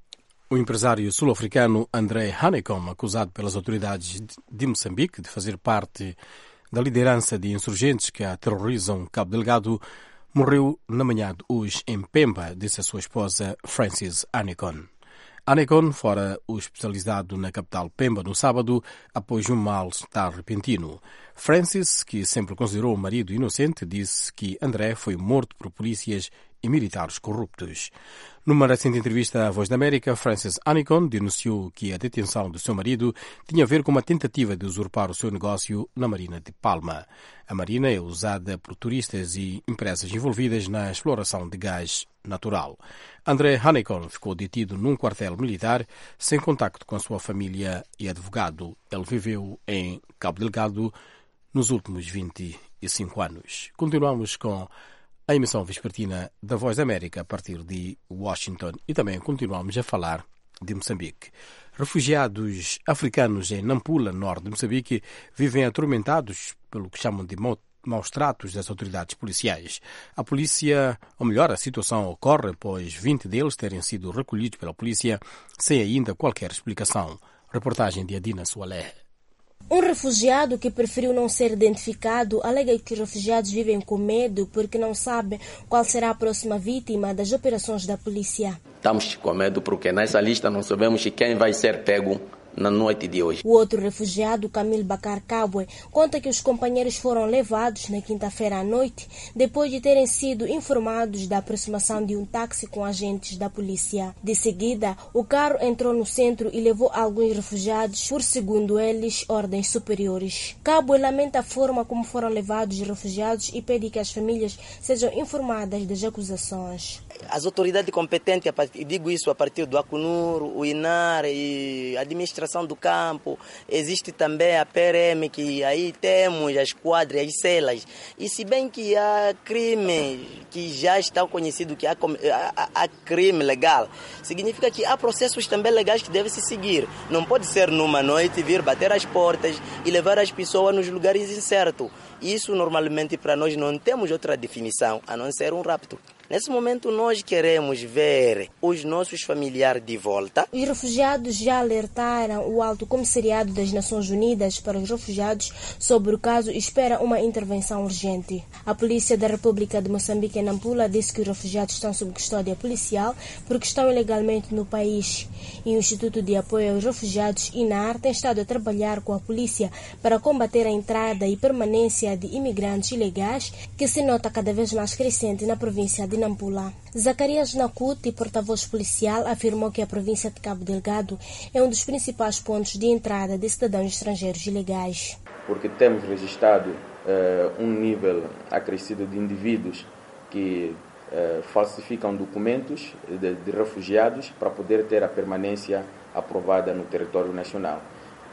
O empresário sul-africano André Hanekom, acusado pelas autoridades de Moçambique de fazer parte da liderança de insurgentes que aterrorizam Cabo Delgado, morreu na manhã de hoje em Pemba, disse a sua esposa Frances Hanekom. Hanekom fora hospitalizado na capital Pemba no sábado após um mal-estar repentino. Frances, que sempre considerou o marido inocente, disse que André foi morto por polícias e militares corruptos. Numa recente entrevista à Voz da América, Frances Hanekom denunciou que a detenção do seu marido tinha a ver com uma tentativa de usurpar o seu negócio na Marina de Palma. A Marina é usada por turistas e empresas envolvidas na exploração de gás natural. André Hanekom ficou detido num quartel militar sem contacto com a sua família e advogado. Ele viveu em Cabo Delgado nos últimos vinte e cinco anos. Continuamos com a emissão vespertina da Voz da América a partir de Washington e também continuamos a falar de Moçambique. Refugiados africanos em Nampula, norte de Moçambique, vivem atormentados pelo que chamam de maus tratos das autoridades policiais. A polícia, ou melhor, a situação ocorre após vinte deles terem sido recolhidos pela polícia sem ainda qualquer explicação. Reportagem de Adina Sualé. Um refugiado que preferiu não ser identificado alega que os refugiados vivem com medo porque não sabem qual será a próxima vítima das operações da polícia. Estamos com medo porque nessa lista não sabemos quem vai ser pego na noite de hoje. O outro refugiado, Camille Bacar Cabwe, conta que os companheiros foram levados na quinta-feira à noite depois de terem sido informados da aproximação de um táxi com agentes da polícia. De seguida, o carro entrou no centro e levou alguns refugiados por, segundo eles, ordens superiores. Cabwe lamenta a forma como foram levados os refugiados e pede que as famílias sejam informadas das acusações. As autoridades competentes, eu digo isso a partir do Acunur, o INAR e a administração do campo, existe também a P R M, que aí temos as quadras, as celas. E se bem que há crime que já está conhecido, que há, há, há crime legal, significa que há processos também legais que devem se seguir. Não pode ser numa noite vir bater as portas e levar as pessoas nos lugares incertos. Isso normalmente para nós não temos outra definição a não ser um rapto. Nesse momento nós queremos ver os nossos familiares de volta. Os refugiados já alertaram o Alto Comissariado das Nações Unidas para os Refugiados sobre o caso e espera uma intervenção urgente. A Polícia da República de Moçambique, em Nampula, disse que os refugiados estão sob custódia policial porque estão ilegalmente no país. E o Instituto de Apoio aos Refugiados, INAR, tem estado a trabalhar com a polícia para combater a entrada e permanência de imigrantes ilegais, que se nota cada vez mais crescente na província de Nampula. Zacarias Nakuti, porta-voz policial, afirmou que a província de Cabo Delgado é um dos principais pontos de entrada de cidadãos estrangeiros ilegais. Porque temos registrado uh, um nível acrescido de indivíduos que uh, falsificam documentos de, de refugiados para poder ter a permanência aprovada no território nacional.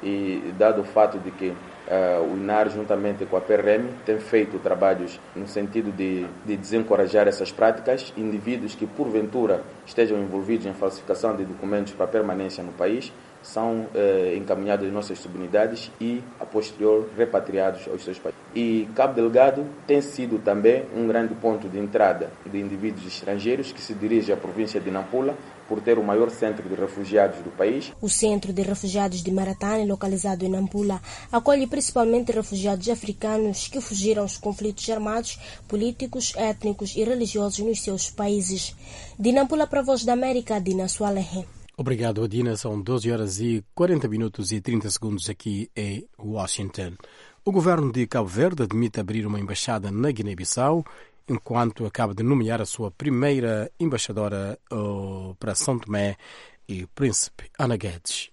e dado o fato de que uh, o I N A R, juntamente com a P R M, tem feito trabalhos no sentido de, de desencorajar essas práticas, indivíduos que porventura estejam envolvidos em falsificação de documentos para permanência no país são eh, encaminhados às nossas subunidades e, a posterior, repatriados aos seus países. E Cabo Delgado tem sido também um grande ponto de entrada de indivíduos estrangeiros que se dirigem à província de Nampula, por ter o maior centro de refugiados do país. O Centro de Refugiados de Maratane, localizado em Nampula, acolhe principalmente refugiados africanos que fugiram aos conflitos armados, políticos, étnicos e religiosos nos seus países. De Nampula para a Voz da América, Dina Sualehe. Obrigado, Adina. São doze horas e quarenta minutos e trinta segundos aqui em Washington. O governo de Cabo Verde admite abrir uma embaixada na Guiné-Bissau, enquanto acaba de nomear a sua primeira embaixadora uh, para São Tomé e Príncipe, Ana Guedes.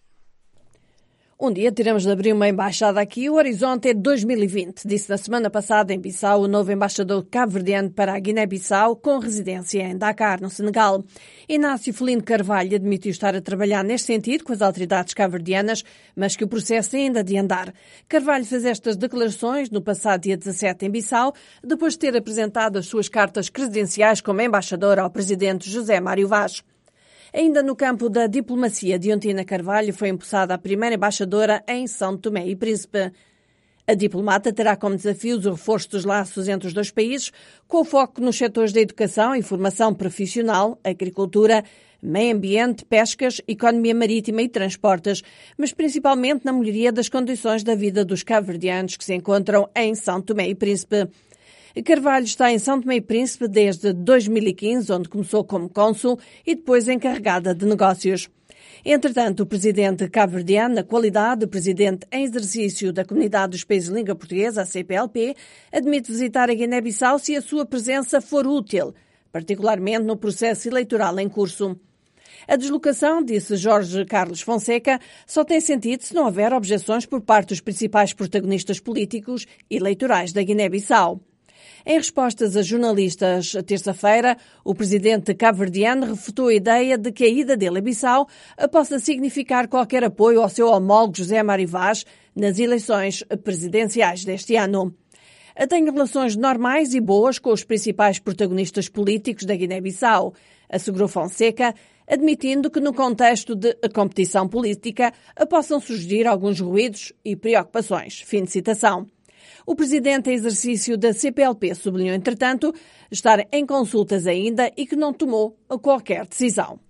Um dia teremos de abrir uma embaixada aqui. O horizonte é dois mil e vinte, disse na semana passada em Bissau o novo embaixador cabo-verdiano para a Guiné-Bissau, com residência em Dakar, no Senegal. Inácio Felino Carvalho admitiu estar a trabalhar neste sentido com as autoridades cabo-verdianas, mas que o processo é ainda de andar. Carvalho fez estas declarações no passado dia dezassete em Bissau, depois de ter apresentado as suas cartas credenciais como embaixador ao presidente José Mário Vaz. Ainda no campo da diplomacia, Diontina Carvalho foi empossada a primeira embaixadora em São Tomé e Príncipe. A diplomata terá como desafio o reforço dos laços entre os dois países, com foco nos setores da educação e formação profissional, agricultura, meio ambiente, pescas, economia marítima e transportes, mas principalmente na melhoria das condições da vida dos cabo-verdianos que se encontram em São Tomé e Príncipe. Carvalho está em São Tomé e Príncipe desde dois mil e quinze, onde começou como cônsul e depois encarregada de negócios. Entretanto, o presidente cabo-verdiano, na qualidade de presidente em exercício da Comunidade dos Países de Língua Portuguesa, a C P L P, admite visitar a Guiné-Bissau se a sua presença for útil, particularmente no processo eleitoral em curso. A deslocação, disse Jorge Carlos Fonseca, só tem sentido se não houver objeções por parte dos principais protagonistas políticos e eleitorais da Guiné-Bissau. Em respostas a jornalistas, terça-feira, o presidente cabo-verdiano refutou a ideia de que a ida dele a Bissau possa significar qualquer apoio ao seu homólogo José Mário Vaz nas eleições presidenciais deste ano. Tenho relações normais e boas com os principais protagonistas políticos da Guiné-Bissau, assegurou Fonseca, admitindo que no contexto de competição política possam surgir alguns ruídos e preocupações. Fim de citação. O presidente em exercício da C P L P sublinhou, entretanto, estar em consultas ainda e que não tomou qualquer decisão.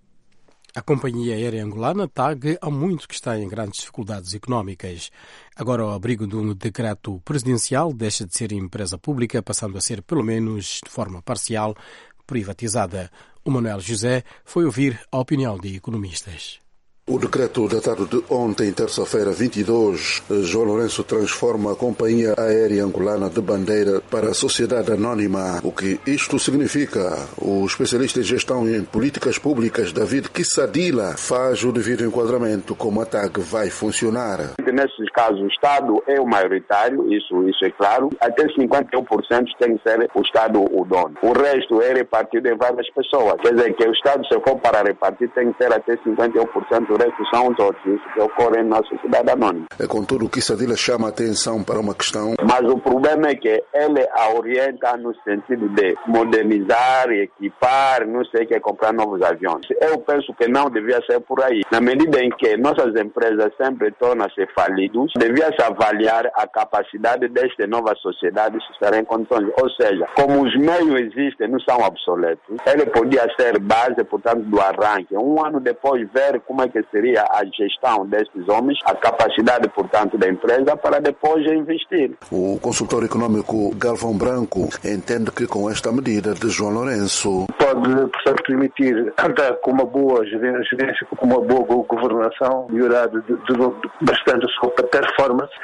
A companhia aérea angolana T A G há muito que está em grandes dificuldades económicas. Agora, ao abrigo de um decreto presidencial, deixa de ser empresa pública, passando a ser, pelo menos de forma parcial, privatizada. O Manuel José foi ouvir a opinião de economistas. O decreto datado de ontem, terça-feira, vinte e dois, João Lourenço transforma a companhia aérea angolana de Bandeira para a sociedade anónima. O que isto significa? O especialista em gestão em políticas públicas, David Kissadila, faz o devido enquadramento como a T A G vai funcionar. Nesses casos, o Estado é o maioritário, isso, isso é claro. Até cinquenta e um por cento tem que ser o Estado o dono. O resto é repartido em várias pessoas. Quer dizer que o Estado, se for para repartir, tem que ter até cinquenta e um por cento. O resto são os outros, isso que ocorre na sociedade anônima. É, contudo, o Kissadila chama a atenção para uma questão. Mas o problema é que ele a orienta no sentido de modernizar, equipar, não sei o que, comprar novos aviões. Eu penso que não devia ser por aí. Na medida em que nossas empresas sempre tornam-se falidos, devia-se avaliar a capacidade desta nova sociedade se estar em condições. Ou seja, como os meios existem, não são obsoletos, ele podia ser base, portanto, do arranque. Um ano depois, ver como é que seria a gestão destes homens, a capacidade, portanto, da empresa para depois investir. O consultor econômico Galvão Branco entende que com esta medida de João Lourenço pode, portanto, permitir andar com uma boa gerência, com uma boa governação, melhorar de, de, de bastante a sua performance,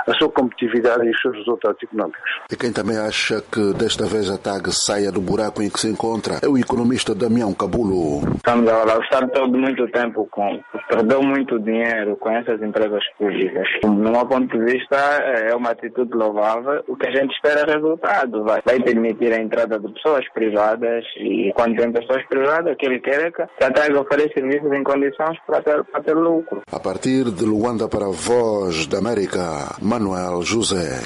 a sua competitividade e os seus resultados económicos. E quem também acha que desta vez a T A G saia do buraco em que se encontra é o economista Damião Cabulo. Estamos a gastar todo muito tempo com, perdeu muito dinheiro com essas empresas públicas. No meu ponto de vista, é uma atitude louvável. O que a gente espera é resultado. Vai, vai permitir a entrada de pessoas privadas e quando tem pessoas privadas, o que ele quer é que a T A G ofereça serviços em condições para ter, para ter lucro. A partir de Luanda para a Voz da América, Manuel José.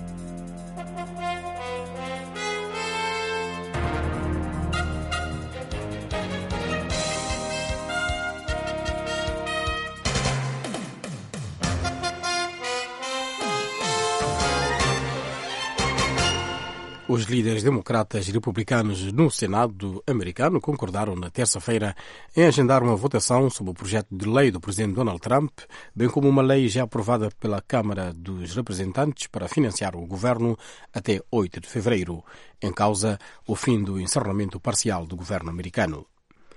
Os líderes democratas e republicanos no Senado americano concordaram na terça-feira em agendar uma votação sobre o projeto de lei do presidente Donald Trump, bem como uma lei já aprovada pela Câmara dos Representantes para financiar o governo até oito de fevereiro, em causa o fim do encerramento parcial do governo americano.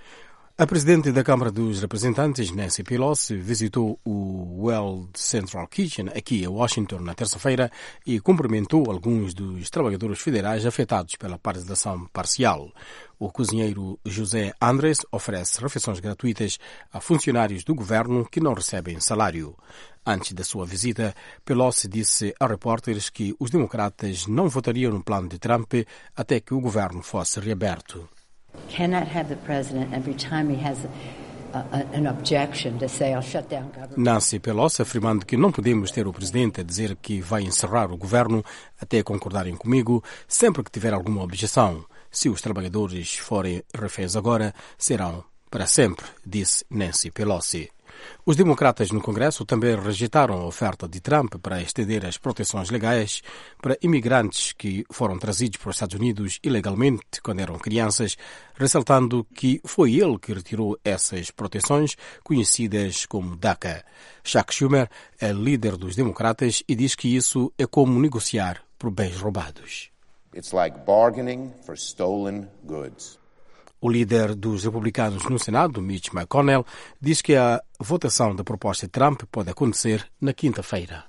A presidente da Câmara dos Representantes, Nancy Pelosi, visitou o World Central Kitchen aqui em Washington na terça-feira e cumprimentou alguns dos trabalhadores federais afetados pela paralisação parcial. O cozinheiro José Andres oferece refeições gratuitas a funcionários do governo que não recebem salário. Antes da sua visita, Pelosi disse a repórteres que os democratas não votariam no plano de Trump até que o governo fosse reaberto. Cannot have the president every time he has a, a, an objection to say I'll shut down government. Nancy Pelosi afirmando que não podemos ter o presidente a dizer que vai encerrar o governo até concordarem comigo sempre que tiver alguma objeção. Se os trabalhadores forem reféns agora, serão para sempre, disse Nancy Pelosi. Os democratas no Congresso também rejeitaram a oferta de Trump para estender as proteções legais para imigrantes que foram trazidos para os Estados Unidos ilegalmente quando eram crianças, ressaltando que foi ele que retirou essas proteções, conhecidas como DACA. Chuck Schumer é líder dos democratas e diz que isso é como negociar por bens roubados. It's like bargaining for stolen goods. O líder dos republicanos no Senado, Mitch McConnell, diz que a votação da proposta de Trump pode acontecer na quinta-feira.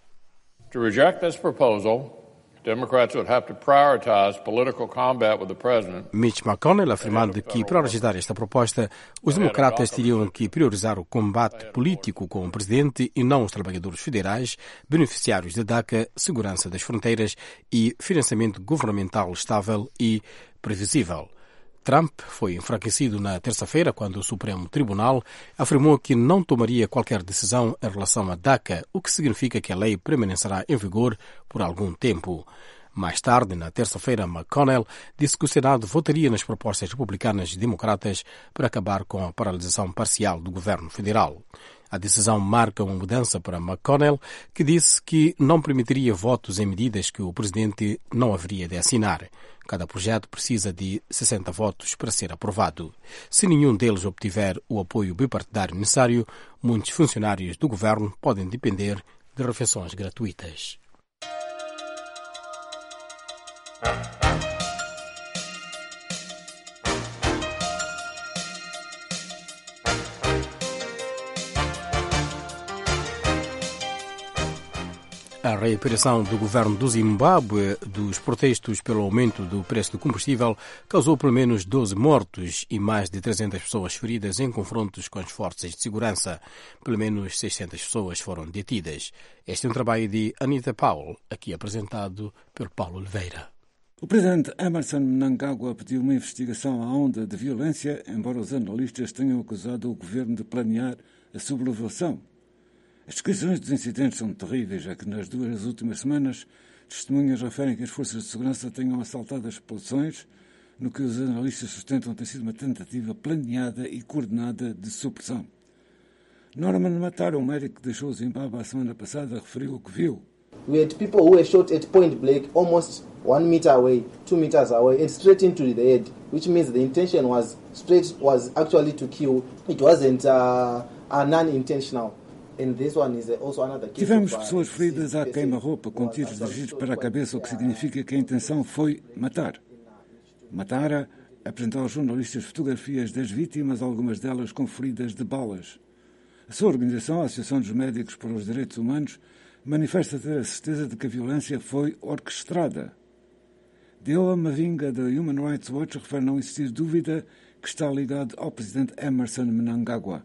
To reject this proposal, Democrats would have to prioritize political combat with the president. Mitch McConnell afirmando que para rejeitar esta proposta, os democratas teriam que priorizar o combate político com o presidente e não os trabalhadores federais, beneficiários da DACA, segurança das fronteiras e financiamento governamental estável e previsível. Trump foi enfraquecido na terça-feira quando o Supremo Tribunal afirmou que não tomaria qualquer decisão em relação à DACA, o que significa que a lei permanecerá em vigor por algum tempo. Mais tarde, na terça-feira, McConnell disse que o Senado votaria nas propostas republicanas e democratas para acabar com a paralisação parcial do governo federal. A decisão marca uma mudança para McConnell, que disse que não permitiria votos em medidas que o presidente não haveria de assinar. Cada projeto precisa de sessenta votos para ser aprovado. Se nenhum deles obtiver o apoio bipartidário necessário, muitos funcionários do governo podem depender de refeições gratuitas. A reoperação do governo do Zimbábue dos protestos pelo aumento do preço do combustível causou pelo menos doze mortos e mais de trezentas pessoas feridas em confrontos com as forças de segurança. Pelo menos seiscentas pessoas foram detidas. Este é um trabalho de Anita Powell, aqui apresentado por Paulo Oliveira. O presidente Emmerson Mnangagwa pediu uma investigação à onda de violência, embora os analistas tenham acusado o governo de planear a sublevação. As descrições dos incidentes são terríveis, já que nas duas últimas semanas testemunhas referem que as forças de segurança tenham assaltado as populações, no que os analistas sustentam ter sido uma tentativa planeada e coordenada de supressão. Norman Matara, um médico que deixou o Zimbábue a semana passada, referiu o que viu. We had people who were shot at point blank, almost one meter away, two meters away, and straight into the head, which means the intention was straight was actually to kill. It wasn't uh, a non-intentional. Tivemos pessoas feridas à queima-roupa com tiros dirigidos para a cabeça, o que significa que a intenção foi matar. Matara apresentou aos jornalistas fotografias das vítimas, algumas delas com feridas de balas. A sua organização, a Associação dos Médicos para os Direitos Humanos, manifesta ter a certeza de que a violência foi orquestrada. Dioa Mavinga, da Human Rights Watch, refere não existir dúvida que está ligado ao presidente Emerson Mnangagwa.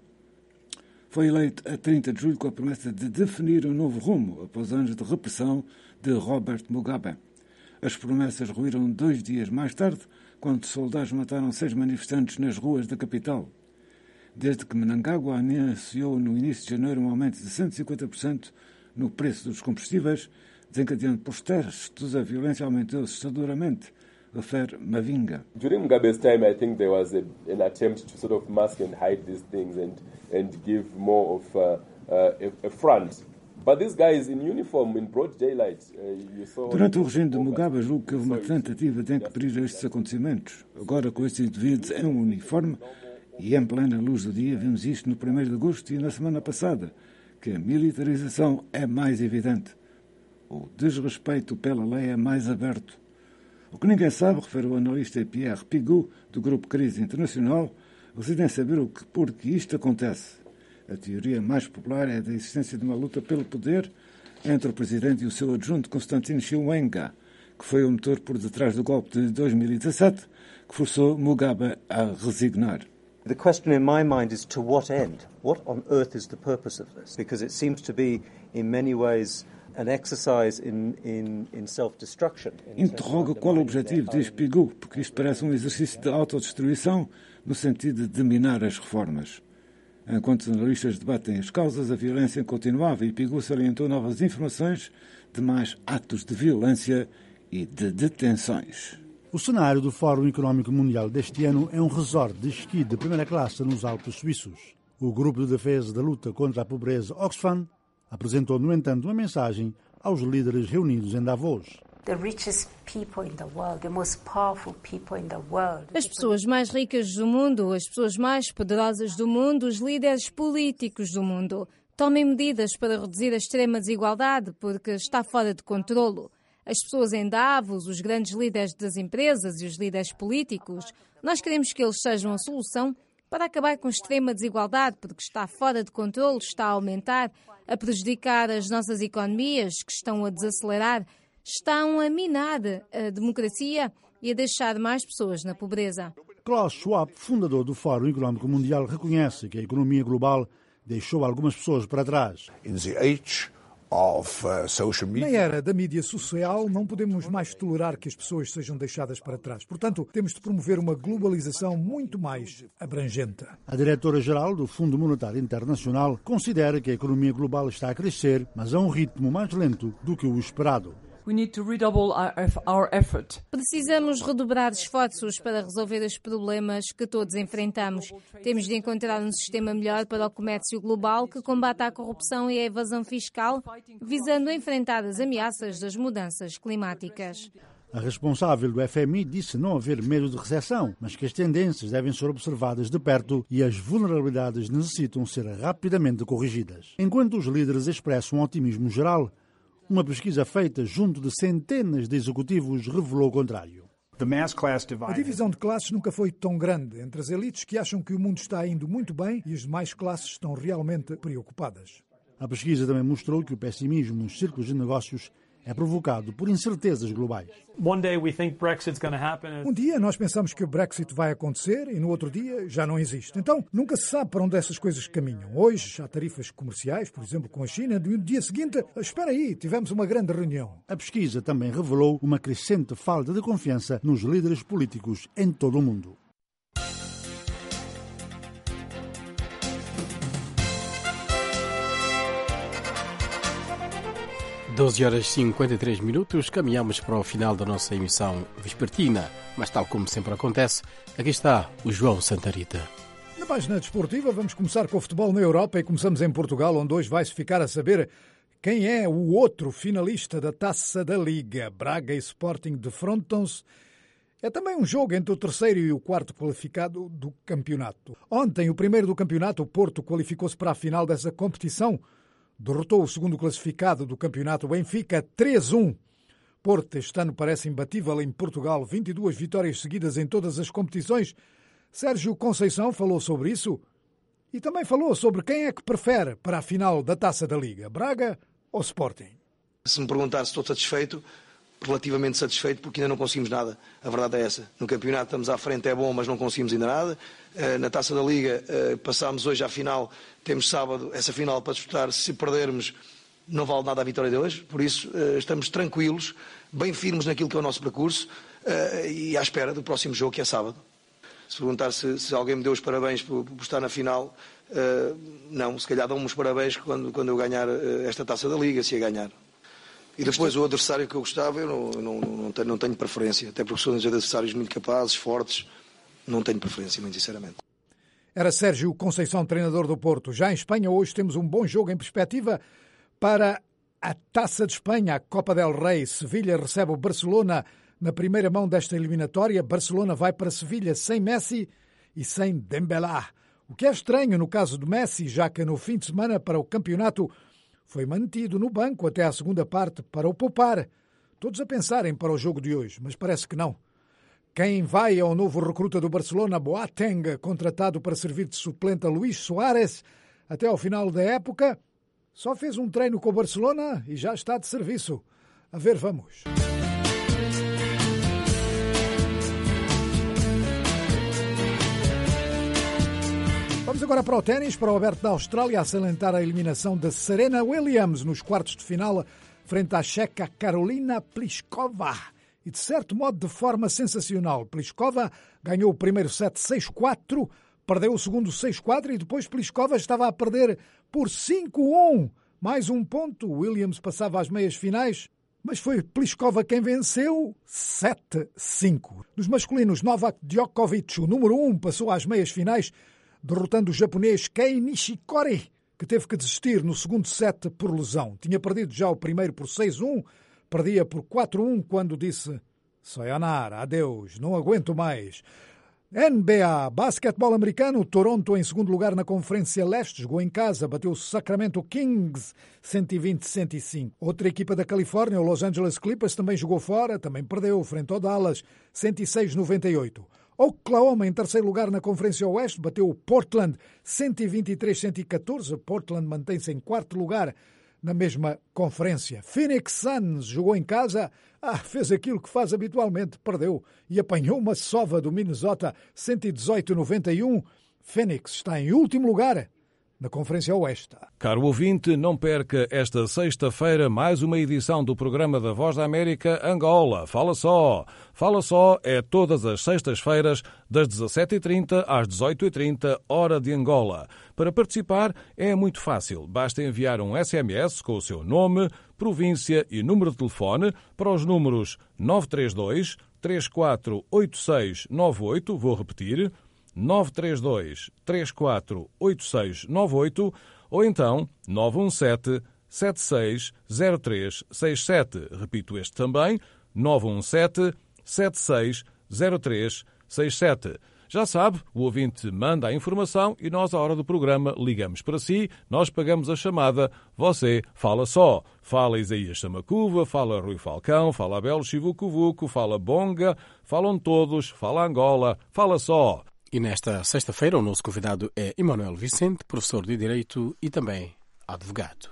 Foi eleito a trinta de julho com a promessa de definir um novo rumo após anos de repressão de Robert Mugabe. As promessas ruíram dois dias mais tarde, quando soldados mataram seis manifestantes nas ruas da capital. Desde que Mnangagwa anunciou no início de janeiro um aumento de cento e cinquenta por cento no preço dos combustíveis, desencadeando protestos, a violência aumentou assustadoramente, refere Mavinga. During Mugabe's time, I think there was a, an attempt to sort of mask and hide these things and, and give more of uh, uh, a, a front. But these guys in uniform, in broad daylight, uh, you saw... Durante o regime de Mugabe, julgo que houve uma tentativa de encobrir estes acontecimentos. Agora, com estes indivíduos em um uniforme e em plena luz do dia, vimos isto no primeiro de agosto e na semana passada, que a militarização é mais evidente. O desrespeito pela lei é mais aberto. O que ninguém sabe, refere o analista Pierre Pigou, do Grupo Crise Internacional, reside em saber o que, por que isto acontece. A teoria mais popular é a da existência de uma luta pelo poder entre o presidente e o seu adjunto Constantino Chiwenga, que foi o motor por detrás do golpe de dois mil e dezassete, que forçou Mugabe a resignar. The question in my mind is to what end? What on earth is the purpose of this? Because it seems to be, in many ways, an exercise in, in, in self-destruction. Interroga qual o objetivo, diz Pigou, porque isto parece um exercício de autodestruição no sentido de minar as reformas. Enquanto os analistas debatem as causas, a violência continuava e Pigou salientou novas informações de mais atos de violência e de detenções. O cenário do Fórum Económico Mundial deste ano é um resort de esqui de primeira classe nos Alpes suíços. O Grupo de Defesa da Luta contra a Pobreza Oxfam apresentou, no entanto, uma mensagem aos líderes reunidos em Davos. As pessoas mais ricas do mundo, as pessoas mais poderosas do mundo, os líderes políticos do mundo. Tomem medidas para reduzir a extrema desigualdade, porque está fora de controlo. As pessoas em Davos, os grandes líderes das empresas e os líderes políticos, nós queremos que eles sejam a solução para acabar com a extrema desigualdade, porque está fora de controlo, está a aumentar, a prejudicar as nossas economias, que estão a desacelerar, estão a minar a democracia e a deixar mais pessoas na pobreza. Klaus Schwab, fundador do Fórum Económico Mundial, reconhece que a economia global deixou algumas pessoas para trás. In the age of uh, social media. Na era da mídia social, não podemos mais tolerar que as pessoas sejam deixadas para trás. Portanto, temos de promover uma globalização muito mais abrangente. A diretora-geral do Fundo Monetário Internacional considera que a economia global está a crescer, mas a um ritmo mais lento do que o esperado. We need to redouble our effort. Precisamos redobrar esforços para resolver os problemas que todos enfrentamos. Temos de encontrar um sistema melhor para o comércio global que combata a corrupção e a evasão fiscal, visando enfrentar as ameaças das mudanças climáticas. A responsável do F M I disse não haver medo de recessão, mas que as tendências devem ser observadas de perto e as vulnerabilidades necessitam ser rapidamente corrigidas. Enquanto os líderes expressam um otimismo geral, uma pesquisa feita junto de centenas de executivos revelou o contrário. A divisão de classes nunca foi tão grande entre as elites que acham que o mundo está indo muito bem e as demais classes estão realmente preocupadas. A pesquisa também mostrou que o pessimismo nos círculos de negócios é provocado por incertezas globais. Um dia nós pensamos que o Brexit vai acontecer e no outro dia já não existe. Então nunca se sabe para onde essas coisas caminham. Hoje há tarifas comerciais, por exemplo, com a China. No dia seguinte, espera aí, tivemos uma grande reunião. A pesquisa também revelou uma crescente falta de confiança nos líderes políticos em todo o mundo. doze horas e cinquenta e três minutos, caminhamos para o final da nossa emissão vespertina, mas tal como sempre acontece, aqui está o João Santarita. Na página desportiva vamos começar com o futebol na Europa e começamos em Portugal, onde hoje vai-se ficar a saber quem é o outro finalista da Taça da Liga. Braga e Sporting defrontam-se. É também um jogo entre o terceiro e o quarto qualificado do campeonato. Ontem, o primeiro do campeonato, o Porto, qualificou-se para a final dessa competição. Derrotou o segundo classificado do campeonato, Benfica, três a um. Porto este ano parece imbatível em Portugal, vinte e duas vitórias seguidas em todas as competições. Sérgio Conceição falou sobre isso e também falou sobre quem é que prefere para a final da Taça da Liga, Braga ao Sporting. Se me perguntar se estou satisfeito, relativamente satisfeito, porque ainda não conseguimos nada. A verdade é essa. No campeonato estamos à frente, é bom, mas não conseguimos ainda nada. Na Taça da Liga passámos hoje à final, temos sábado essa final para disputar. Se perdermos, não vale nada a vitória de hoje. Por isso estamos tranquilos, bem firmes naquilo que é o nosso percurso e à espera do próximo jogo, que é sábado. Se perguntar se, se alguém me deu os parabéns por, por estar na final, não, se calhar dão-me os parabéns quando, quando eu ganhar esta Taça da Liga, se a ganhar. E depois o adversário que eu gostava, eu não, não, não, tenho, não tenho preferência. Até porque são adversários muito capazes, fortes. Não tenho preferência, muito sinceramente. Era Sérgio Conceição, treinador do Porto. Já em Espanha, hoje temos um bom jogo em perspectiva para a Taça de Espanha, a Copa del Rei. Sevilha recebe o Barcelona na primeira mão desta eliminatória. Barcelona vai para Sevilha sem Messi e sem Dembélé. O que é estranho no caso do Messi, já que no fim de semana para o campeonato foi mantido no banco até à segunda parte para o poupar. Todos a pensarem para o jogo de hoje, mas parece que não. Quem vai é o novo recruta do Barcelona, Boateng, contratado para servir de suplente a Luís Soares até ao final da época. Só fez um treino com o Barcelona e já está de serviço. A ver, vamos. Vamos agora para o ténis, para o Aberto da Austrália, a salientar a eliminação de Serena Williams nos quartos de final, frente à checa Karolina Pliskova. E de certo modo de forma sensacional. Pliskova ganhou o primeiro set seis quatro, perdeu o segundo seis quatro e depois Pliskova estava a perder por cinco um. Mais um ponto, Williams passava às meias finais, mas foi Pliskova quem venceu sete cinco. Dos masculinos, Novak Djokovic, o número um, passou às meias finais, derrotando o japonês Kei Nishikori, que teve que desistir no segundo set por lesão. Tinha perdido já o primeiro por seis um, perdia por quatro um quando disse sayonara, adeus, não aguento mais. N B A, basquetebol americano, Toronto em segundo lugar na Conferência Leste, jogou em casa, bateu o Sacramento Kings cento e vinte a cento e cinco. Outra equipa da Califórnia, o Los Angeles Clippers, também jogou fora, também perdeu frente ao Dallas cento e seis a noventa e oito. Oklahoma, em terceiro lugar na Conferência Oeste, bateu o Portland cento e vinte e três a cento e catorze. Portland mantém-se em quarto lugar na mesma conferência. Phoenix Suns jogou em casa, ah, fez aquilo que faz habitualmente, perdeu e apanhou uma sova do Minnesota cento e dezoito a noventa e um. Phoenix está em último lugar na Conferência Oeste. Caro ouvinte, não perca esta sexta-feira mais uma edição do programa da Voz da América Angola. Fala só! Fala só é todas as sextas-feiras das dezassete e trinta às dezoito e trinta, hora de Angola. Para participar é muito fácil. Basta enviar um S M S com o seu nome, província e número de telefone para os números nove três dois, três quatro oito seis nove oito, vou repetir, nove três dois, três quatro oito seis nove oito ou então nove um sete, sete seis zero três seis sete. Repito este também, nove um sete, sete seis zero três seis sete. Já sabe, o ouvinte manda a informação e nós, à hora do programa, ligamos para si, nós pagamos a chamada, você fala só. Fala Isaías Samacuva, fala Rui Falcão, fala Abel Chivucovuco, fala Bonga, falam todos, fala Angola, fala só. E nesta sexta-feira o nosso convidado é Emanuel Vicente, professor de Direito e também advogado.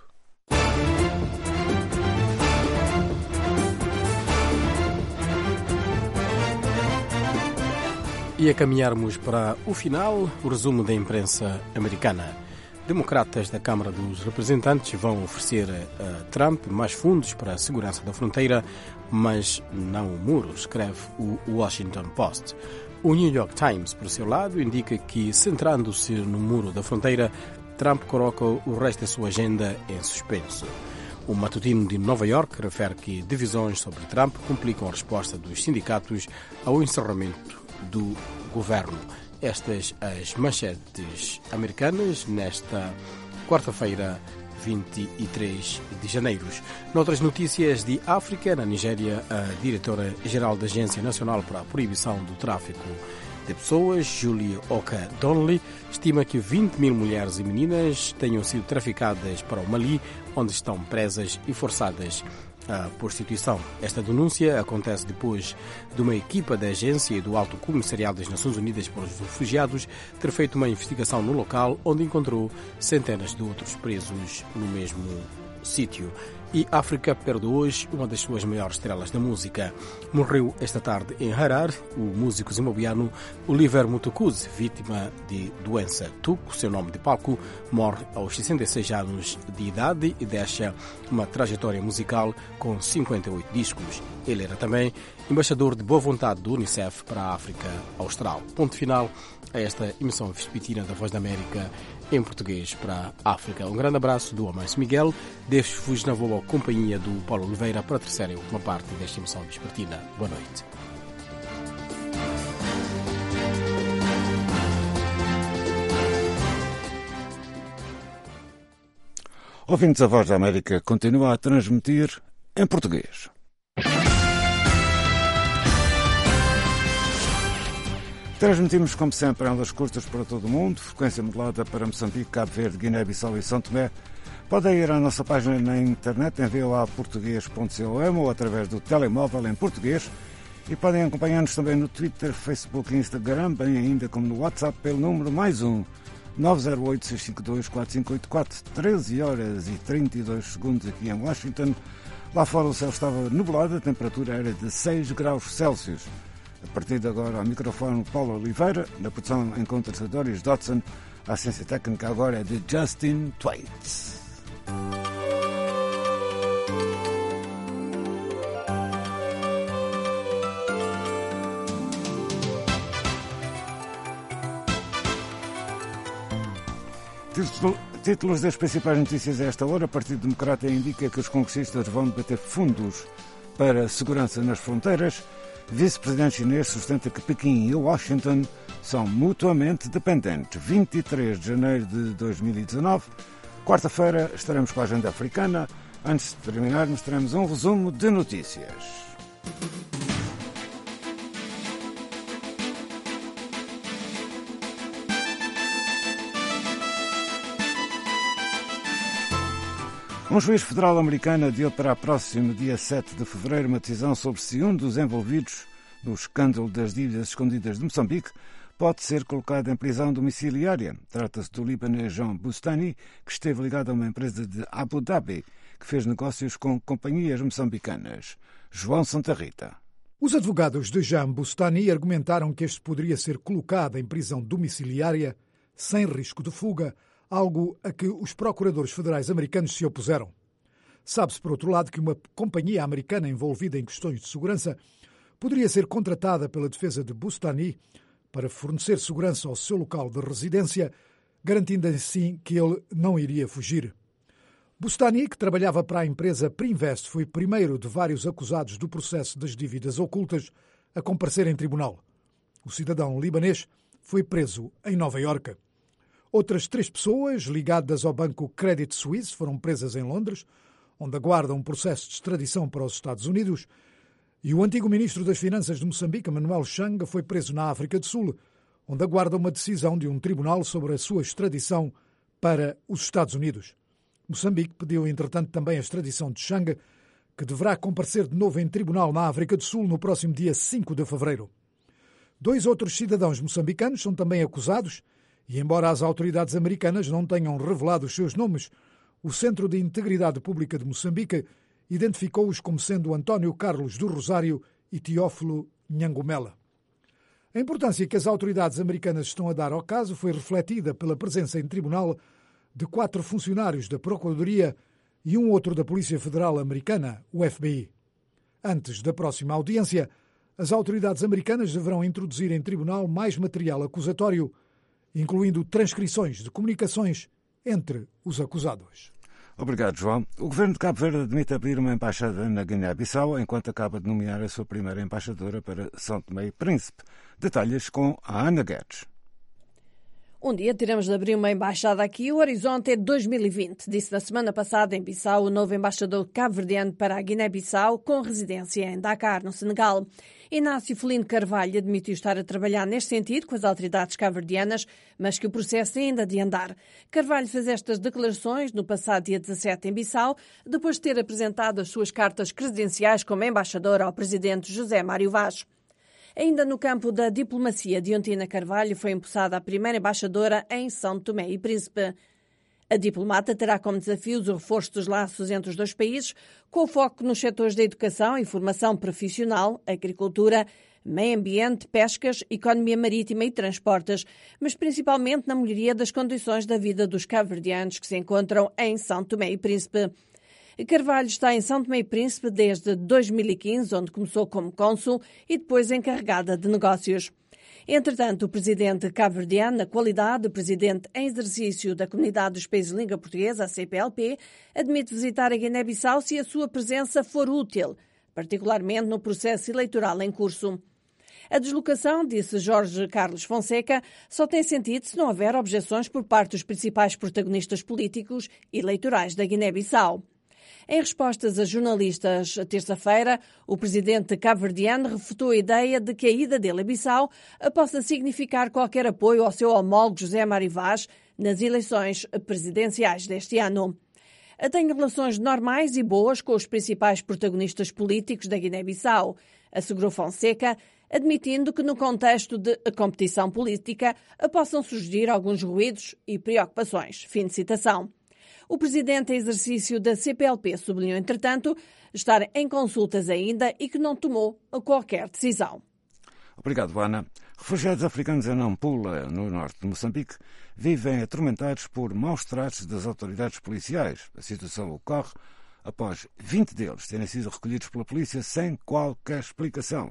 E a caminharmos para o final, o resumo da imprensa americana. Democratas da Câmara dos Representantes vão oferecer a Trump mais fundos para a segurança da fronteira, mas não o muro, escreve o Washington Post. O New York Times, por seu lado, indica que, centrando-se no muro da fronteira, Trump coloca o resto da sua agenda em suspenso. O matutino de Nova York refere que divisões sobre Trump complicam a resposta dos sindicatos ao encerramento do governo. Estas as manchetes americanas nesta quarta-feira, vinte e três de janeiro. Noutras notícias de África, na Nigéria, a diretora-geral da Agência Nacional para a Proibição do Tráfico de Pessoas, Julie Oka Donnelly, estima que vinte mil mulheres e meninas tenham sido traficadas para o Mali, onde estão presas e forçadas à prostituição. Esta denúncia acontece depois de uma equipa da agência e do Alto Comissariado das Nações Unidas para os Refugiados ter feito uma investigação no local, onde encontrou centenas de outros presos no mesmo sítio. E África perde hoje uma das suas maiores estrelas da música. Morreu esta tarde em Harar o músico zimbabuiano Oliver Mtukudzi, vítima de doença Tuco, seu nome de palco. Morre aos sessenta e seis anos de idade e deixa uma trajetória musical com cinquenta e oito discos. Ele era também embaixador de boa vontade do Unicef para a África Austral. Ponto final a esta emissão vespertina da Voz da América em português para a África. Um grande abraço do Amancio Miguel. Deixo-vos na boa companhia do Paulo Oliveira para a terceira e última parte desta emissão vespertina. Boa noite. Ouvintes, a Voz da América continua a transmitir em português. Transmitimos, como sempre, em ondas curtas para todo o mundo, frequência modulada para Moçambique, Cabo Verde, Guiné-Bissau e São Tomé. Podem ir à nossa página na internet em v o a português ponto com ou através do telemóvel em português. E podem acompanhar-nos também no Twitter, Facebook e Instagram, bem ainda como no WhatsApp, pelo número mais um nove zero oito, seis cinco dois, quatro cinco oito quatro. treze horas e trinta e dois segundos aqui em Washington. Lá fora o céu estava nublado, a temperatura era de seis graus Celsius. A partir de agora, ao microfone, Paulo Oliveira. Na produção encontra-se Doris Dodson. A assistência técnica agora é de Justin Twaits. Títulos das principais notícias a esta hora. O Partido Democrata indica que os congressistas vão debater fundos para segurança nas fronteiras. Vice-presidente chinês sustenta que Pequim e Washington são mutuamente dependentes. vinte e três de janeiro de dois mil e dezanove, quarta-feira, estaremos com a agenda africana. Antes de terminarmos, teremos um resumo de notícias. Um juiz federal americano adiou para o próximo dia sete de fevereiro uma decisão sobre se um dos envolvidos no escândalo das dívidas escondidas de Moçambique pode ser colocado em prisão domiciliária. Trata-se do libanês Jean Bustani, que esteve ligado a uma empresa de Abu Dhabi, que fez negócios com companhias moçambicanas. João Santa Rita. Os advogados de Jean Bustani argumentaram que este poderia ser colocado em prisão domiciliária sem risco de fuga, algo a que os procuradores federais americanos se opuseram. Sabe-se, por outro lado, que uma companhia americana envolvida em questões de segurança poderia ser contratada pela defesa de Bustani para fornecer segurança ao seu local de residência, garantindo assim que ele não iria fugir. Bustani, que trabalhava para a empresa Priinvest, foi o primeiro de vários acusados do processo das dívidas ocultas a comparecer em tribunal. O cidadão libanês foi preso em Nova Iorque. Outras três pessoas ligadas ao banco Credit Suisse foram presas em Londres, onde aguardam um processo de extradição para os Estados Unidos, e o antigo ministro das Finanças de Moçambique, Manuel Changa, foi preso na África do Sul, onde aguarda uma decisão de um tribunal sobre a sua extradição para os Estados Unidos. Moçambique pediu, entretanto, também a extradição de Changa, que deverá comparecer de novo em tribunal na África do Sul no próximo dia cinco de fevereiro. Dois outros cidadãos moçambicanos são também acusados, e embora as autoridades americanas não tenham revelado os seus nomes, o Centro de Integridade Pública de Moçambique identificou-os como sendo António Carlos do Rosário e Teófilo Nhangumela. A importância que as autoridades americanas estão a dar ao caso foi refletida pela presença em tribunal de quatro funcionários da Procuradoria e um outro da Polícia Federal Americana, o F B I. Antes da próxima audiência, as autoridades americanas deverão introduzir em tribunal mais material acusatório, incluindo transcrições de comunicações entre os acusados. Obrigado, João. O governo de Cabo Verde admite abrir uma embaixada na Guiné-Bissau, enquanto acaba de nomear a sua primeira embaixadora para São Tomé e Príncipe. Detalhes com a Ana Guedes. Um dia teremos de abrir uma embaixada aqui. O horizonte é dois mil e vinte, disse na semana passada em Bissau o novo embaixador cabo-verdiano para a Guiné-Bissau, com residência em Dakar, no Senegal. Inácio Felino Carvalho admitiu estar a trabalhar neste sentido com as autoridades cabo-verdianas, mas que o processo ainda de andar. Carvalho fez estas declarações no passado dia dezassete em Bissau, depois de ter apresentado as suas cartas credenciais como embaixador ao presidente José Mário Vaz. Ainda no campo da diplomacia, Diontina Carvalho foi empossada a primeira embaixadora em São Tomé e Príncipe. A diplomata terá como desafios o reforço dos laços entre os dois países, com foco nos setores da educação e formação profissional, agricultura, meio ambiente, pescas, economia marítima e transportes, mas principalmente na melhoria das condições da vida dos cabo-verdianos que se encontram em São Tomé e Príncipe. Carvalho está em São Tomé e Príncipe desde dois mil e quinze, onde começou como cônsul e depois encarregada de negócios. Entretanto, o presidente cabo-verdiano, na qualidade de presidente em exercício da Comunidade dos Países de Língua Portuguesa, a C P L P, admite visitar a Guiné-Bissau se a sua presença for útil, particularmente no processo eleitoral em curso. A deslocação, disse Jorge Carlos Fonseca, só tem sentido se não houver objeções por parte dos principais protagonistas políticos e eleitorais da Guiné-Bissau. Em respostas a jornalistas, terça-feira, o presidente cabo-verdiano refutou a ideia de que a ida dele a Bissau possa significar qualquer apoio ao seu homólogo José Mário Vaz nas eleições presidenciais deste ano. Tem relações normais e boas com os principais protagonistas políticos da Guiné-Bissau, assegurou Fonseca, admitindo que no contexto de competição política possam surgir alguns ruídos e preocupações. Fim de citação. O presidente em exercício da C P L P sublinhou, entretanto, estar em consultas ainda e que não tomou qualquer decisão. Obrigado, Ana. Refugiados africanos em Nampula, no norte de Moçambique, vivem atormentados por maus tratos das autoridades policiais. A situação ocorre após vinte deles terem sido recolhidos pela polícia sem qualquer explicação.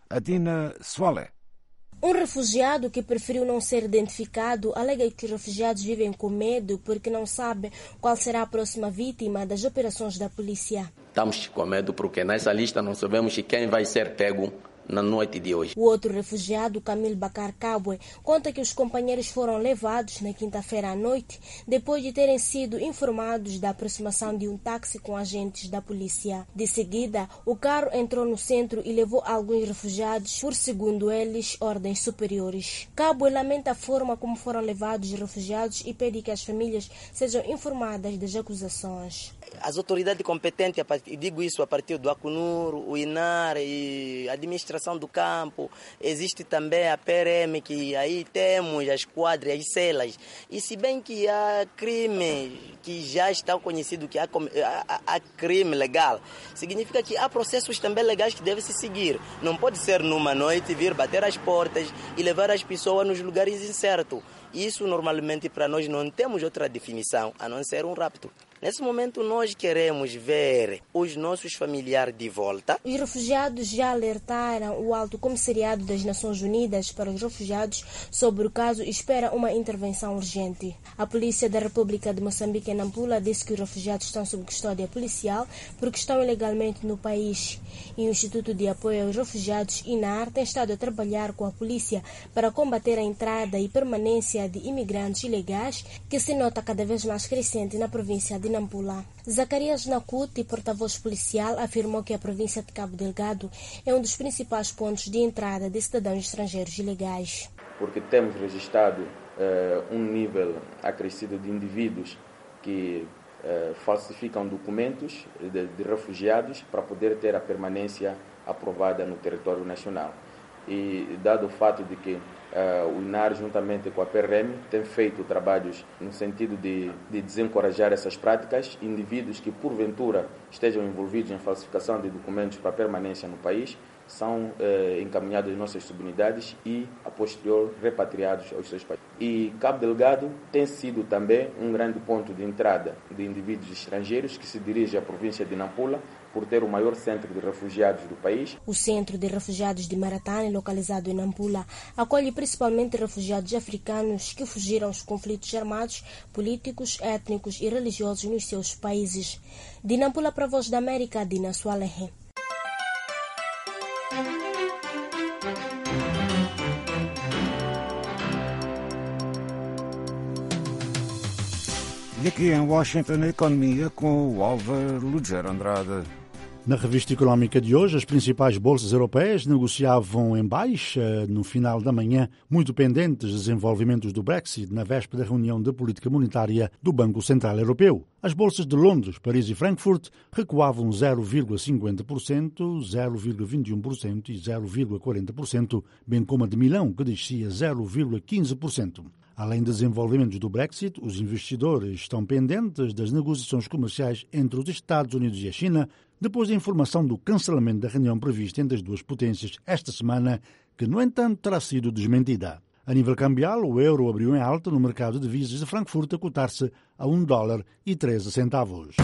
Adina Soale. Um refugiado que preferiu não ser identificado alega que os refugiados vivem com medo porque não sabem qual será a próxima vítima das operações da polícia. Estamos com medo porque nessa lista não sabemos quem vai ser pego na noite de hoje. O outro refugiado, Camilo Bacar Cabwe, conta que os companheiros foram levados na quinta-feira à noite depois de terem sido informados da aproximação de um táxi com agentes da polícia. De seguida, o carro entrou no centro e levou alguns refugiados por, segundo eles, ordens superiores. Cabwe lamenta a forma como foram levados os refugiados e pede que as famílias sejam informadas das acusações. As autoridades competentes, digo isso a partir do ACNUR, o INAR e a administração do campo, existe também a P R M, que aí temos as quadras, as celas. E se bem que há crime que já estão conhecidos, que há, há, há crime legal, significa que há processos também legais que devem se seguir. Não pode ser numa noite vir bater as portas e levar as pessoas nos lugares incertos. Isso normalmente para nós não temos outra definição a não ser um rapto. Nesse momento nós queremos ver os nossos familiares de volta. Os refugiados já alertaram o Alto Comissariado das Nações Unidas para os Refugiados sobre o caso e esperam uma intervenção urgente. A Polícia da República de Moçambique em Nampula disse que os refugiados estão sob custódia policial porque estão ilegalmente no país. E o Instituto de Apoio aos Refugiados, INAR, tem estado a trabalhar com a polícia para combater a entrada e permanência de imigrantes ilegais, que se nota cada vez mais crescente na província de Nampula. Zacarias Nakuti, porta-voz policial, afirmou que a província de Cabo Delgado é um dos principais pontos de entrada de cidadãos estrangeiros ilegais. Porque temos registrado uh, um nível acrescido de indivíduos que uh, falsificam documentos de, de refugiados para poder ter a permanência aprovada no território nacional. E dado o fato de que Uh, o INAR, juntamente com a P R M, tem feito trabalhos no sentido de, de desencorajar essas práticas. Indivíduos que, porventura, estejam envolvidos em falsificação de documentos para permanência no país são uh, encaminhados às nossas subunidades e, a posterior, repatriados aos seus países. E Cabo Delgado tem sido também um grande ponto de entrada de indivíduos estrangeiros que se dirigem à província de Nampula, por ter o maior centro de refugiados do país. O Centro de Refugiados de Maratane, localizado em Nampula, acolhe principalmente refugiados africanos que fugiram aos conflitos armados, políticos, étnicos e religiosos nos seus países. De Nampula para a Voz da América, Dina Soalehe. E aqui em Washington, a economia com o Álvaro Lugero Andrade. Na revista económica de hoje, as principais bolsas europeias negociavam em baixa no final da manhã, muito pendentes dos desenvolvimentos do Brexit na véspera da reunião de política monetária do Banco Central Europeu. As bolsas de Londres, Paris e Frankfurt recuavam zero vírgula cinquenta por cento, zero vírgula vinte e um por cento e zero vírgula quarenta por cento, bem como a de Milão, que descia zero vírgula quinze por cento. Além dos desenvolvimentos do Brexit, os investidores estão pendentes das negociações comerciais entre os Estados Unidos e a China, depois da informação do cancelamento da reunião prevista entre as duas potências esta semana, que, no entanto, terá sido desmentida. A nível cambial, o euro abriu em alta no mercado de divisas de Frankfurt a cotar-se a um dólar e treze centavos.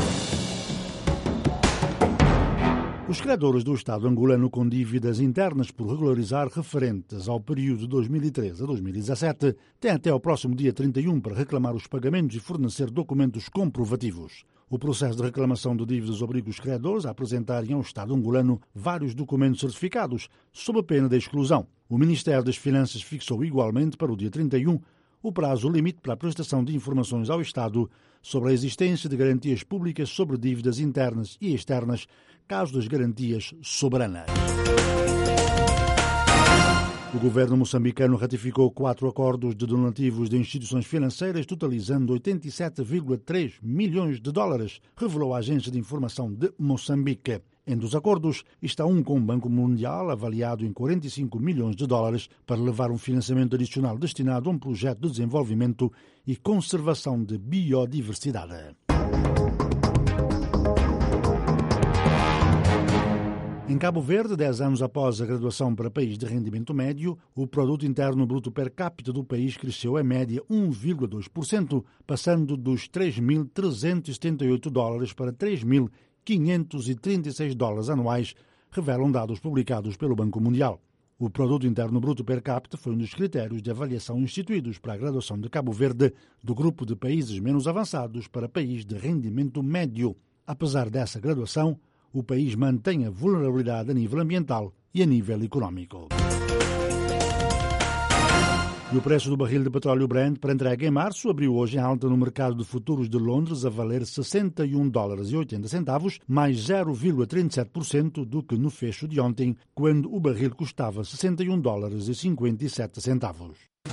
Os credores do Estado angolano com dívidas internas por regularizar referentes ao período de dois mil e treze a dois mil e dezassete têm até ao próximo dia trinta e um para reclamar os pagamentos e fornecer documentos comprovativos. O processo de reclamação de dívidas obriga os credores a apresentarem ao Estado angolano vários documentos certificados, sob a pena de exclusão. O Ministério das Finanças fixou igualmente para o dia trinta e um o prazo limite para a prestação de informações ao Estado sobre a existência de garantias públicas sobre dívidas internas e externas, caso das garantias soberanas. O governo moçambicano ratificou quatro acordos de donativos de instituições financeiras, totalizando oitenta e sete vírgula três milhões de dólares, revelou a Agência de Informação de Moçambique. Entre os acordos está um com o Banco Mundial, avaliado em quarenta e cinco milhões de dólares, para levar um financiamento adicional destinado a um projeto de desenvolvimento e conservação de biodiversidade. Em Cabo Verde, dez anos após a graduação para país de rendimento médio, o produto interno bruto per capita do país cresceu em média um vírgula dois por cento, passando dos três mil trezentos e setenta e oito dólares para três mil quinhentos e trinta e seis dólares anuais, revelam dados publicados pelo Banco Mundial. O produto interno bruto per capita foi um dos critérios de avaliação instituídos para a graduação de Cabo Verde do grupo de países menos avançados para país de rendimento médio. Apesar dessa graduação, o país mantém a vulnerabilidade a nível ambiental e a nível económico. E o preço do barril de petróleo Brent para entrega em março abriu hoje em alta no mercado de futuros de Londres a valer sessenta e um dólares e oitenta centavos, mais zero vírgula trinta e sete por cento do que no fecho de ontem, quando o barril custava sessenta e um dólares e cinquenta e sete centavos.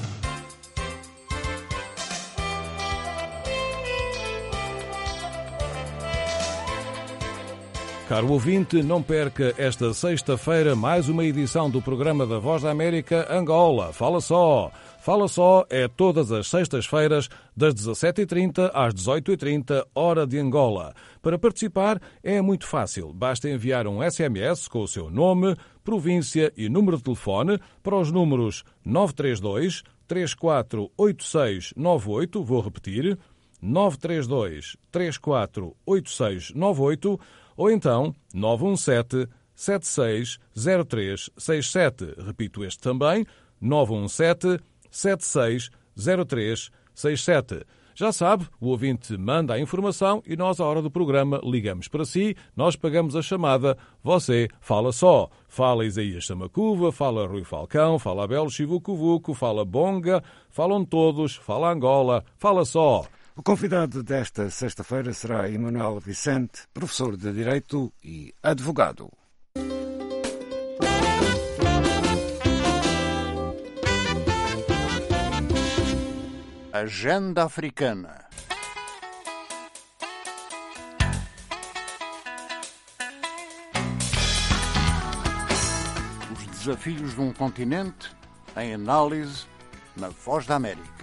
Caro ouvinte, não perca esta sexta-feira mais uma edição do programa da Voz da América Angola. Fala só! Fala só é todas as sextas-feiras, das dezassete e trinta às dezoito e trinta, hora de Angola. Para participar é muito fácil. Basta enviar um S M S com o seu nome, província e número de telefone para os números nove três dois, três quatro oito seis nove oito, vou repetir, nove três dois, três quatro oito seis nove oito, ou então nove um sete, sete seis zero três seis sete. Repito este também, nove um sete, sete seis zero três seis sete. Já sabe, o ouvinte manda a informação e nós, à hora do programa, ligamos para si, nós pagamos a chamada, você fala só. Fala Isaías Samacuva, fala Rui Falcão, fala Abel Chivucuvuco, fala Bonga, falam todos, fala Angola, fala só. O convidado desta sexta-feira será Emanuel Vicente, professor de Direito e advogado. Agenda Africana. Os desafios de um continente em análise na Voz da América.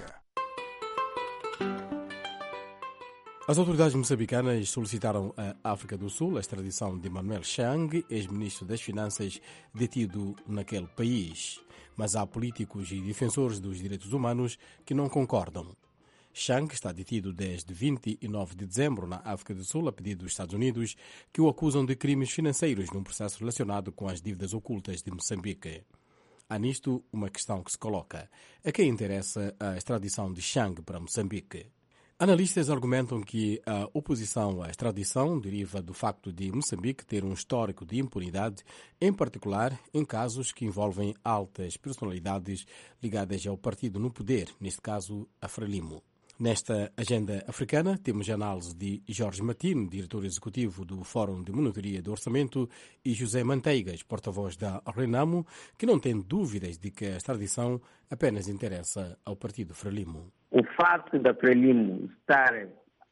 As autoridades moçambicanas solicitaram à África do Sul a extradição de Manuel Chang, ex-ministro das Finanças, detido naquele país. Mas há políticos e defensores dos direitos humanos que não concordam. Chang está detido desde vinte e nove de dezembro na África do Sul, a pedido dos Estados Unidos, que o acusam de crimes financeiros num processo relacionado com as dívidas ocultas de Moçambique. Há nisto uma questão que se coloca. A quem interessa a extradição de Chang para Moçambique? Analistas argumentam que a oposição à extradição deriva do facto de Moçambique ter um histórico de impunidade, em particular em casos que envolvem altas personalidades ligadas ao partido no poder, neste caso a Frelimo. Nesta agenda africana, temos a análise de Jorge Martino, diretor executivo do Fórum de Monitoria do Orçamento, e José Manteigas, porta-voz da Renamo, que não tem dúvidas de que a extradição apenas interessa ao partido Frelimo. O facto da Frelimo estar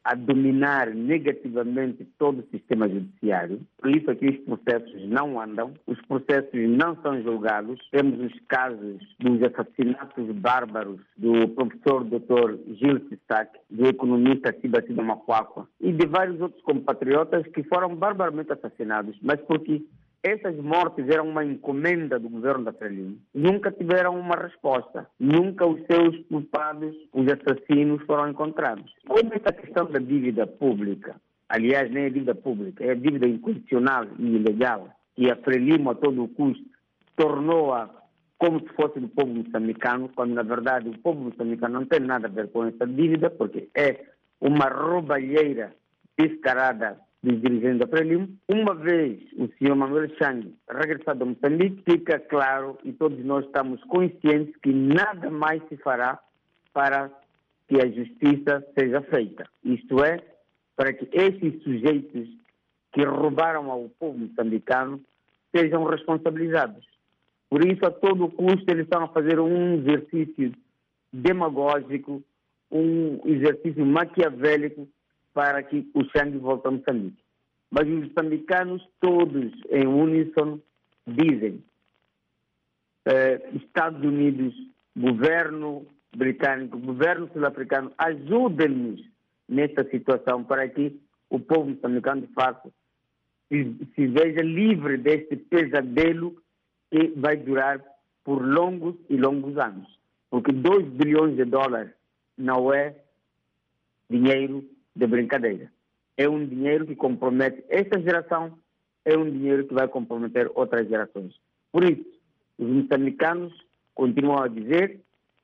a dominar negativamente todo o sistema judiciário. Por isso aqui os processos não andam, os processos não são julgados. Temos os casos dos assassinatos bárbaros do professor doutor Gil Sissac, do economista Tibacida Macuacua e de vários outros compatriotas que foram barbaramente assassinados, mas porque essas mortes eram uma encomenda do governo da Frelimo. Nunca tiveram uma resposta. Nunca os seus culpados, os assassinos, foram encontrados. Como essa questão da dívida pública, aliás, nem é dívida pública, é dívida incondicional e ilegal, que a Frelimo, a todo custo, tornou-a como se fosse do povo moçambicano, quando, na verdade, o povo moçambicano não tem nada a ver com essa dívida, porque é uma roubalheira descarada dos dirigentes da Frelimo. Uma vez o senhor Manuel Chang regressado a Moçambique, fica claro e todos nós estamos conscientes que nada mais se fará para que a justiça seja feita. Isto é, para que esses sujeitos que roubaram ao povo moçambicano sejam responsabilizados. Por isso, a todo custo, eles estão a fazer um exercício demagógico, um exercício maquiavélico para que o Chang volte a Moçambique. Mas os moçambicanos todos em uníssono dizem eh, Estados Unidos, governo britânico, governo sul-africano, ajudem-nos nesta situação para que o povo moçambicano, de fato, se, se veja livre deste pesadelo que vai durar por longos e longos anos. Porque dois bilhões de dólares não é dinheiro de brincadeira. É um dinheiro que compromete esta geração, é um dinheiro que vai comprometer outras gerações. Por isso, os moçambicanos continuam a dizer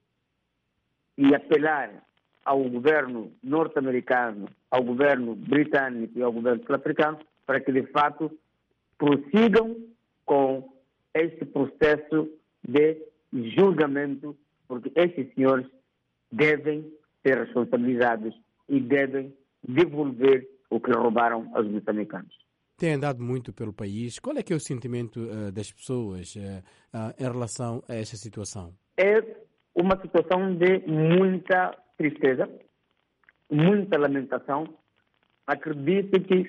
e apelar ao governo norte-americano, ao governo britânico e ao governo sul-africano para que, de fato, prossigam com este processo de julgamento, porque esses senhores devem ser responsabilizados e devem devolver o que roubaram aos moçambicanos. Tem andado muito pelo país. Qual é que é o sentimento uh, das pessoas uh, uh, em relação a esta situação? É uma situação de muita tristeza, muita lamentação. Acredito que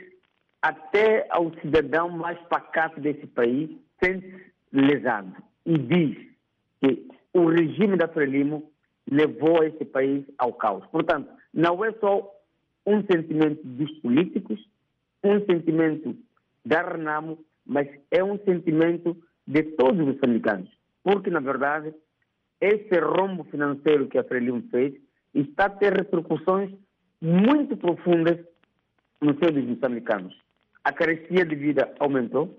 até ao cidadão mais pacato desse país sente-se lesado e diz que o regime da Frelimo levou esse país ao caos. Portanto, não é só um sentimento dos políticos, um sentimento da Renamo, mas é um sentimento de todos os moçambicanos. Porque, na verdade, esse rombo financeiro que a Frelimo fez está a ter repercussões muito profundas no seio dos moçambicanos. A carecia de vida aumentou,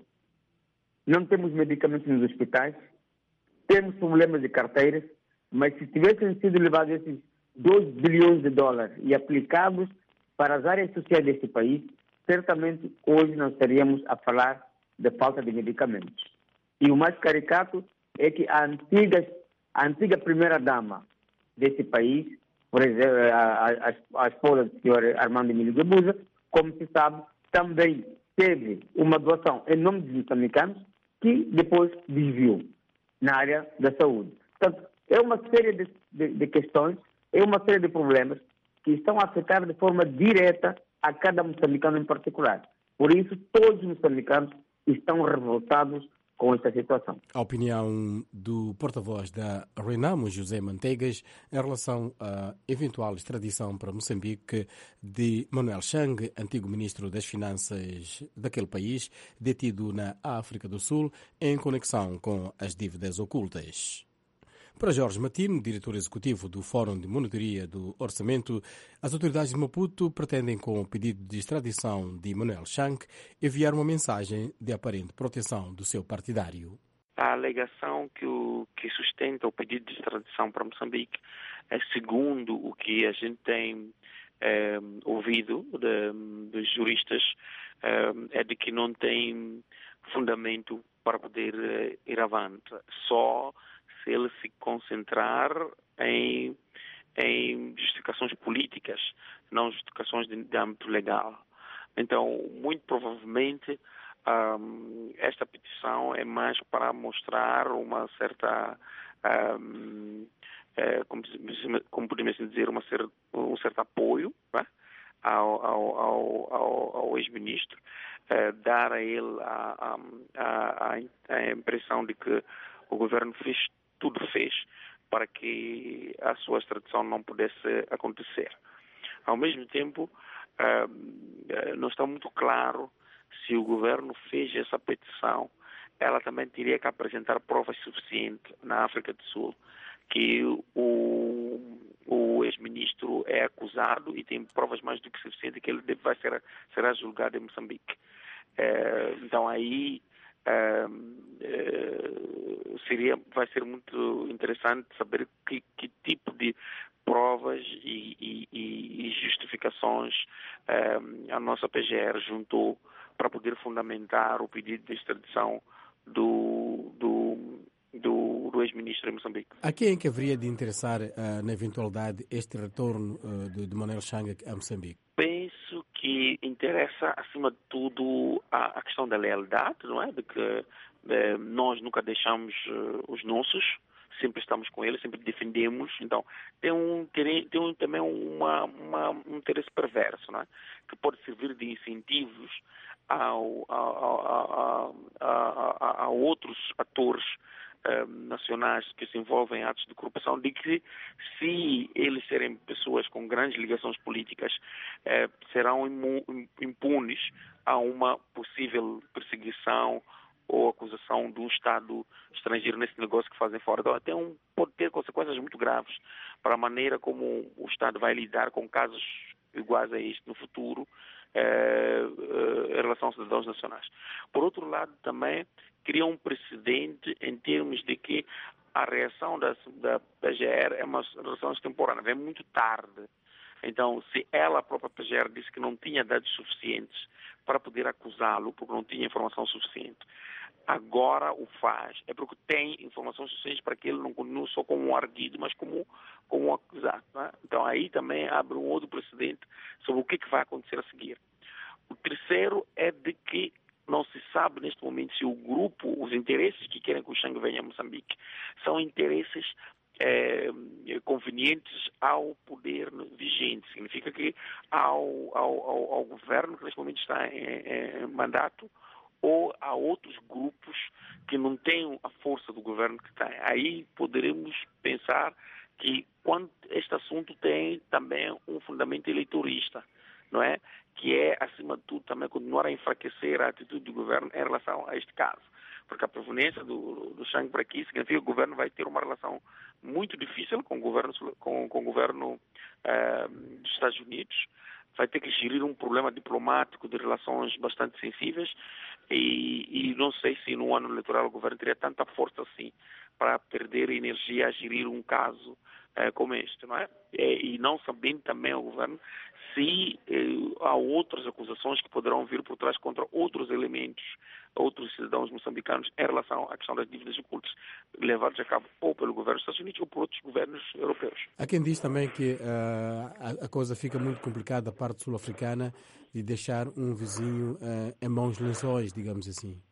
não temos medicamentos nos hospitais, temos problemas de carteiras, mas se tivessem sido levados esses dois bilhões de dólares e aplicados para as áreas sociais deste país, certamente hoje não estaríamos a falar de falta de medicamentos. E o mais caricato é que a antiga, a antiga primeira-dama desse país, por exemplo, a, a, a esposa do senhor Armando Emílio Guebuza, como se sabe, também teve uma doação em nome dos moçambicanos que depois desviou na área da saúde. Portanto, é uma série de, de, de questões, é uma série de problemas que estão a afetar de forma direta a cada moçambicano em particular. Por isso, todos os moçambicanos estão revoltados com esta situação. A opinião do porta-voz da Renamo, José Manteigas, em relação à eventual extradição para Moçambique de Manuel Chang, antigo ministro das Finanças daquele país, detido na África do Sul, em conexão com as dívidas ocultas. Para Jorge Matino, diretor executivo do Fórum de Monitoria do Orçamento, as autoridades de Maputo pretendem, com o pedido de extradição de Manuel Chang, enviar uma mensagem de aparente proteção do seu partidário. A alegação que, o, que sustenta o pedido de extradição para Moçambique é, segundo o que a gente tem é, ouvido de, dos juristas, é, é de que não tem fundamento para poder é, ir avante. Só se ele se concentrar em, em justificações políticas, não justificações de, de âmbito legal. Então, muito provavelmente, um, esta petição é mais para mostrar uma certa, um, é, como, como podemos dizer, uma cer, um certo apoio, né? ao, ao, ao, ao, ao ex-ministro, uh, dar a ele a, a, a, a impressão de que o governo fez tudo fez para que a sua extradição não pudesse acontecer. Ao mesmo tempo, uh, não está muito claro se o governo fez essa petição. Ela também teria que apresentar provas suficientes na África do Sul que o, o ex-ministro é acusado e tem provas mais do que suficientes que ele deve, vai ser, será julgado em Moçambique. É, então aí é, é, seria, vai ser muito interessante saber que, que tipo de provas e, e, e justificações é, a nossa P G R juntou para poder fundamentar o pedido de extradição do, do, do, do ex-ministro em Moçambique. A quem é que haveria de interessar, uh, na eventualidade, este retorno uh, de, de Manuel Chang a Moçambique? Penso que interessa, acima de tudo, a, a questão da lealdade, não é? De que de, nós nunca deixamos uh, os nossos, sempre estamos com eles, sempre defendemos. Então, tem, um, tem, tem um, também uma, uma, um interesse perverso, não é? Que pode servir de incentivos ao, a, a, a, a, a outros atores uh, nacionais que se envolvem em atos de corrupção, de que se eles serem pessoas com grandes ligações políticas, uh, serão impunes a uma possível perseguição ou acusação de um Estado estrangeiro nesse negócio que fazem fora. Então, tem um, pode ter consequências muito graves para a maneira como o Estado vai lidar com casos iguais a este no futuro, eh, eh, em relação aos cidadãos nacionais. Por outro lado, também cria um precedente em termos de que a reação da, da P G R é uma reação extemporânea, vem muito tarde. Então, se ela, a própria P G R, disse que não tinha dados suficientes para poder acusá-lo, porque não tinha informação suficiente, agora o faz, é porque tem informação suficiente para que ele não continue só como um ardido, mas como, como um acusado. Né? Então, aí também abre um outro precedente sobre o que, que vai acontecer a seguir. O terceiro é de que não se sabe neste momento se o grupo, os interesses que querem que o Chang venha a Moçambique, são interesses É, convenientes ao poder vigente. Significa que ao, ao, ao, ao governo que neste momento está em, em mandato ou a outros grupos que não têm a força do governo que tem. Aí poderemos pensar que quando este assunto tem também um fundamento eleitorista, não é? Que é, acima de tudo, também continuar a enfraquecer a atitude do governo em relação a este caso. Porque a proveniência do, do Chang para aqui significa que o governo vai ter uma relação muito difícil com o governo, com, com o governo eh, dos Estados Unidos, vai ter que gerir um problema diplomático de relações bastante sensíveis e, e não sei se no ano eleitoral o governo teria tanta força assim para perder energia a gerir um caso eh, como este, não é? E, e não sabendo também o governo se eh, há outras acusações que poderão vir por trás contra outros elementos, outros cidadãos moçambicanos em relação à questão das dívidas ocultas levadas a cabo ou pelo governo dos Estados Unidos ou por outros governos europeus. Há quem diz também que uh, a, a coisa fica muito complicada da parte sul-africana de deixar um vizinho uh, em mãos lençóis, digamos assim.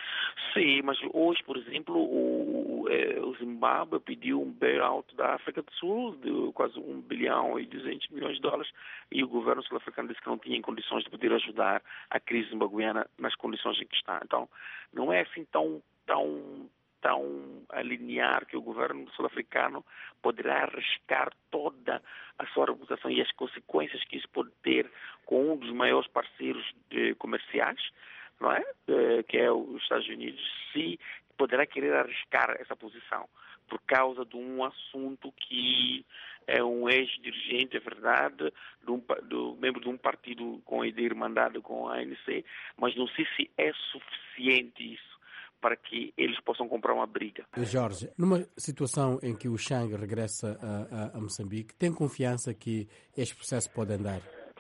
Sim, mas hoje, por exemplo, o, o Zimbábue pediu um bailout da África do Sul de quase um bilhão e duzentos milhões de dólares e o governo sul-africano disse que não tinha condições de poder ajudar a crise zimbabuiana nas condições em que está. Então, não é assim tão, tão, tão a linear que o governo sul-africano poderá arriscar toda a sua reputação e as consequências que isso pode ter com um dos maiores parceiros de, comerciais, não é? Que é os Estados Unidos, se poderá querer arriscar essa posição por causa de um assunto que é um ex-dirigente, é verdade, de um, do membro de um partido com ideia irmandade com a A N C, mas não sei se é suficiente isso para que eles possam comprar uma briga. Jorge, numa situação em que o Chang regressa a, a, a Moçambique, tem confiança que este processo pode andar?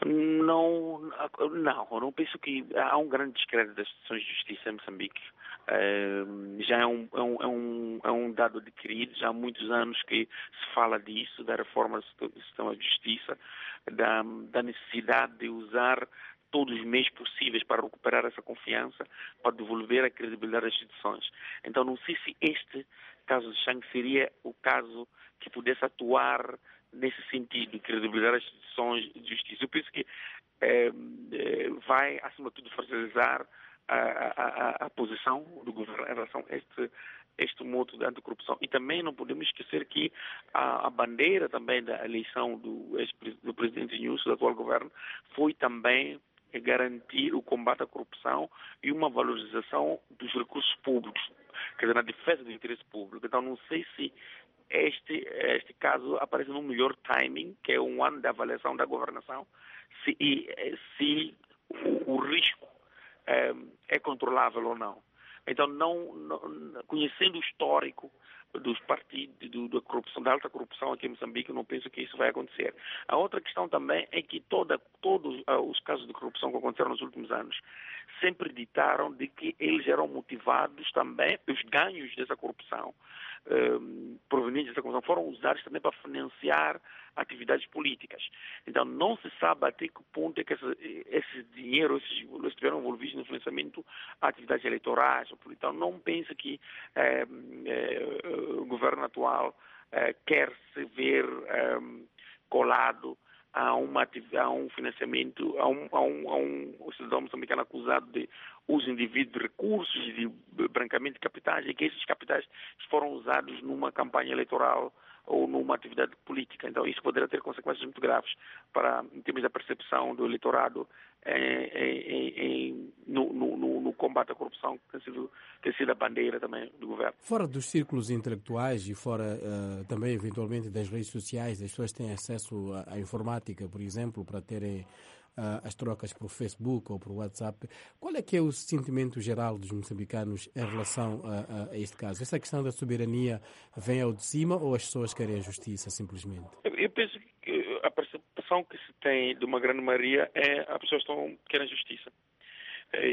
Não, não, eu não penso que há um grande descrédito das instituições de justiça em Moçambique. Uh, já é um, é, um, é, um, é um dado adquirido, já há muitos anos que se fala disso, da reforma do sistema de justiça, da, da necessidade de usar todos os meios possíveis para recuperar essa confiança, para devolver a credibilidade das instituições. Então não sei se este caso de Chang seria o caso que pudesse atuar nesse sentido, credibilidade das instituições de justiça. Eu penso que eh, eh, vai, acima de tudo, fragilizar a, a, a, a posição do governo em relação a este, este modo de anticorrupção. E também não podemos esquecer que a, a bandeira também da eleição do, do presidente Nyusi, do atual governo, foi também garantir o combate à corrupção e uma valorização dos recursos públicos, quer dizer, na defesa do interesse público. Então, não sei se este, este caso aparece no melhor timing, que é um ano de avaliação da governação, se, se o, o risco é, é controlável ou não. Então, não, não, conhecendo o histórico dos partidos, do, da corrupção, da alta corrupção aqui em Moçambique, eu não penso que isso vai acontecer. A outra questão também é que toda, todos uh, os casos de corrupção que aconteceram nos últimos anos sempre ditaram de que eles eram motivados também, os ganhos dessa corrupção, um, provenientes dessa corrupção, foram usados também para financiar atividades políticas. Então, não se sabe até que ponto é que esse, esse dinheiro, esses, eles estiveram envolvidos no financiamento a atividades eleitorais. Então, não penso que eh, eh, o governo atual eh, quer se ver eh, colado a, uma, a um financiamento, a um, a um, a um cidadão moçambicano acusado de uso indevido de recursos, de branqueamento de capitais, e que esses capitais foram usados numa campanha eleitoral ou numa atividade política. Então, isso poderá ter consequências muito graves para, em termos da percepção do eleitorado em, em, em, no, no, no combate à corrupção, que tem sido, tem sido a bandeira também do governo. Fora dos círculos intelectuais e fora uh, também, eventualmente, das redes sociais, as pessoas têm acesso à, à informática, por exemplo, para terem Uh, as trocas por Facebook ou por WhatsApp. Qual é que é o sentimento geral dos moçambicanos em relação a, a, a este caso? Essa questão da soberania vem ao de cima ou as pessoas querem a justiça, simplesmente? Eu, eu penso que a percepção que se tem de uma grande maioria é as pessoas estão, querem justiça. E,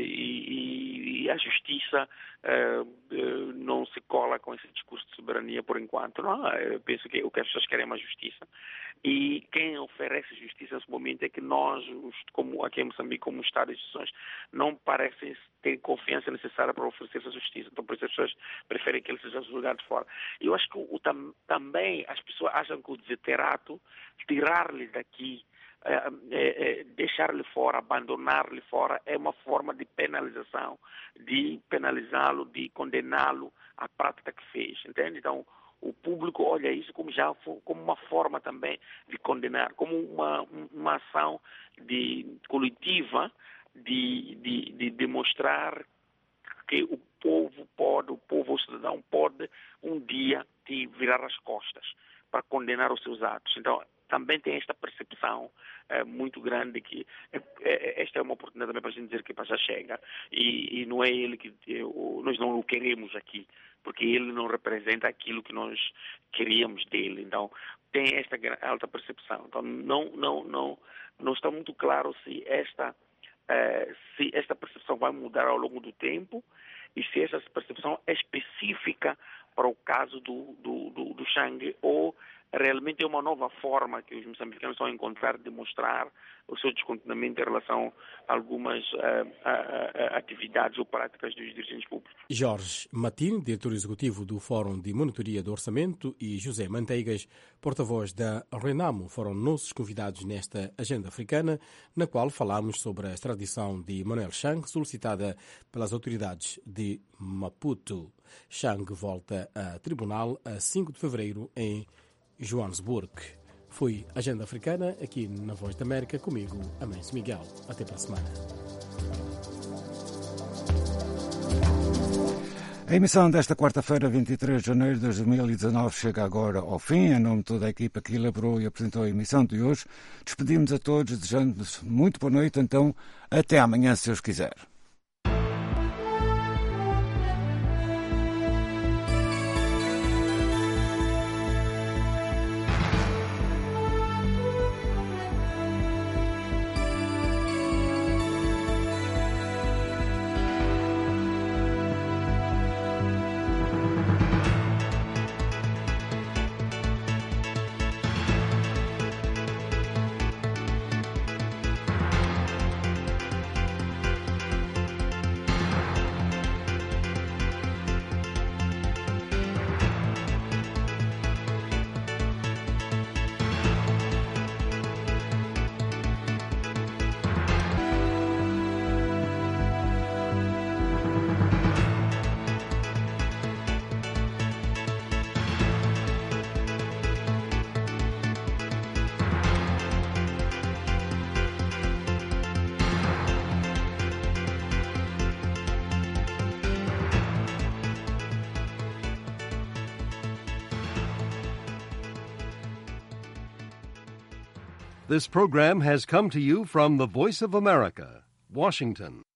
e, e a justiça uh, uh, não se cola com esse discurso de soberania por enquanto. Não, eu penso que o que as pessoas querem é uma justiça. E quem oferece justiça nesse momento é que nós, como aqui em Moçambique, como Estado de instituições, não parecem ter confiança necessária para oferecer essa justiça. Então, por isso as pessoas preferem que ele seja julgado fora. E eu acho que o, tam, também as pessoas acham que o desiderato, tirar-lhe daqui, É, é, é, deixar-lhe fora, abandonar-lhe fora, é uma forma de penalização, de penalizá-lo, de condená-lo à prática que fez, entende? Então, o público olha isso como já como uma forma também de condenar, como uma, uma ação de, coletiva de, de, de demonstrar que o povo pode, o povo, o cidadão pode um dia te virar as costas para condenar os seus atos. Então, também tem esta percepção é, muito grande que é, é, esta é uma oportunidade também para a gente dizer que já chega e, e não é ele que eu, nós não o queremos aqui, porque ele não representa aquilo que nós queríamos dele. Então tem esta alta percepção. Então não não não não está muito claro se esta é, se esta percepção vai mudar ao longo do tempo e se essa percepção é específica para o caso do do, do, do Chang ou realmente é uma nova forma que os moçambicanos estão a encontrar de mostrar o seu descontentamento em relação a algumas uh, uh, uh, atividades ou práticas dos dirigentes públicos. Jorge Matin, diretor executivo do Fórum de Monitoria do Orçamento, e José Manteigas, porta-voz da Renamo, foram nossos convidados nesta agenda africana, na qual falamos sobre a extradição de Manuel Chang, solicitada pelas autoridades de Maputo. Chang volta a tribunal a cinco de fevereiro em Joanesburgo. Foi Agenda Africana aqui na Voz da América, comigo, Amâncio Miguel. Até para a semana. A emissão desta quarta-feira, vinte e três de janeiro de dois mil e dezanove, chega agora ao fim. Em nome de toda a equipa que elaborou e apresentou a emissão de hoje, despedimos a todos, desejando-vos muito boa noite. Então, até amanhã, se Deus quiser. This program has come to you from the Voice of America, Washington.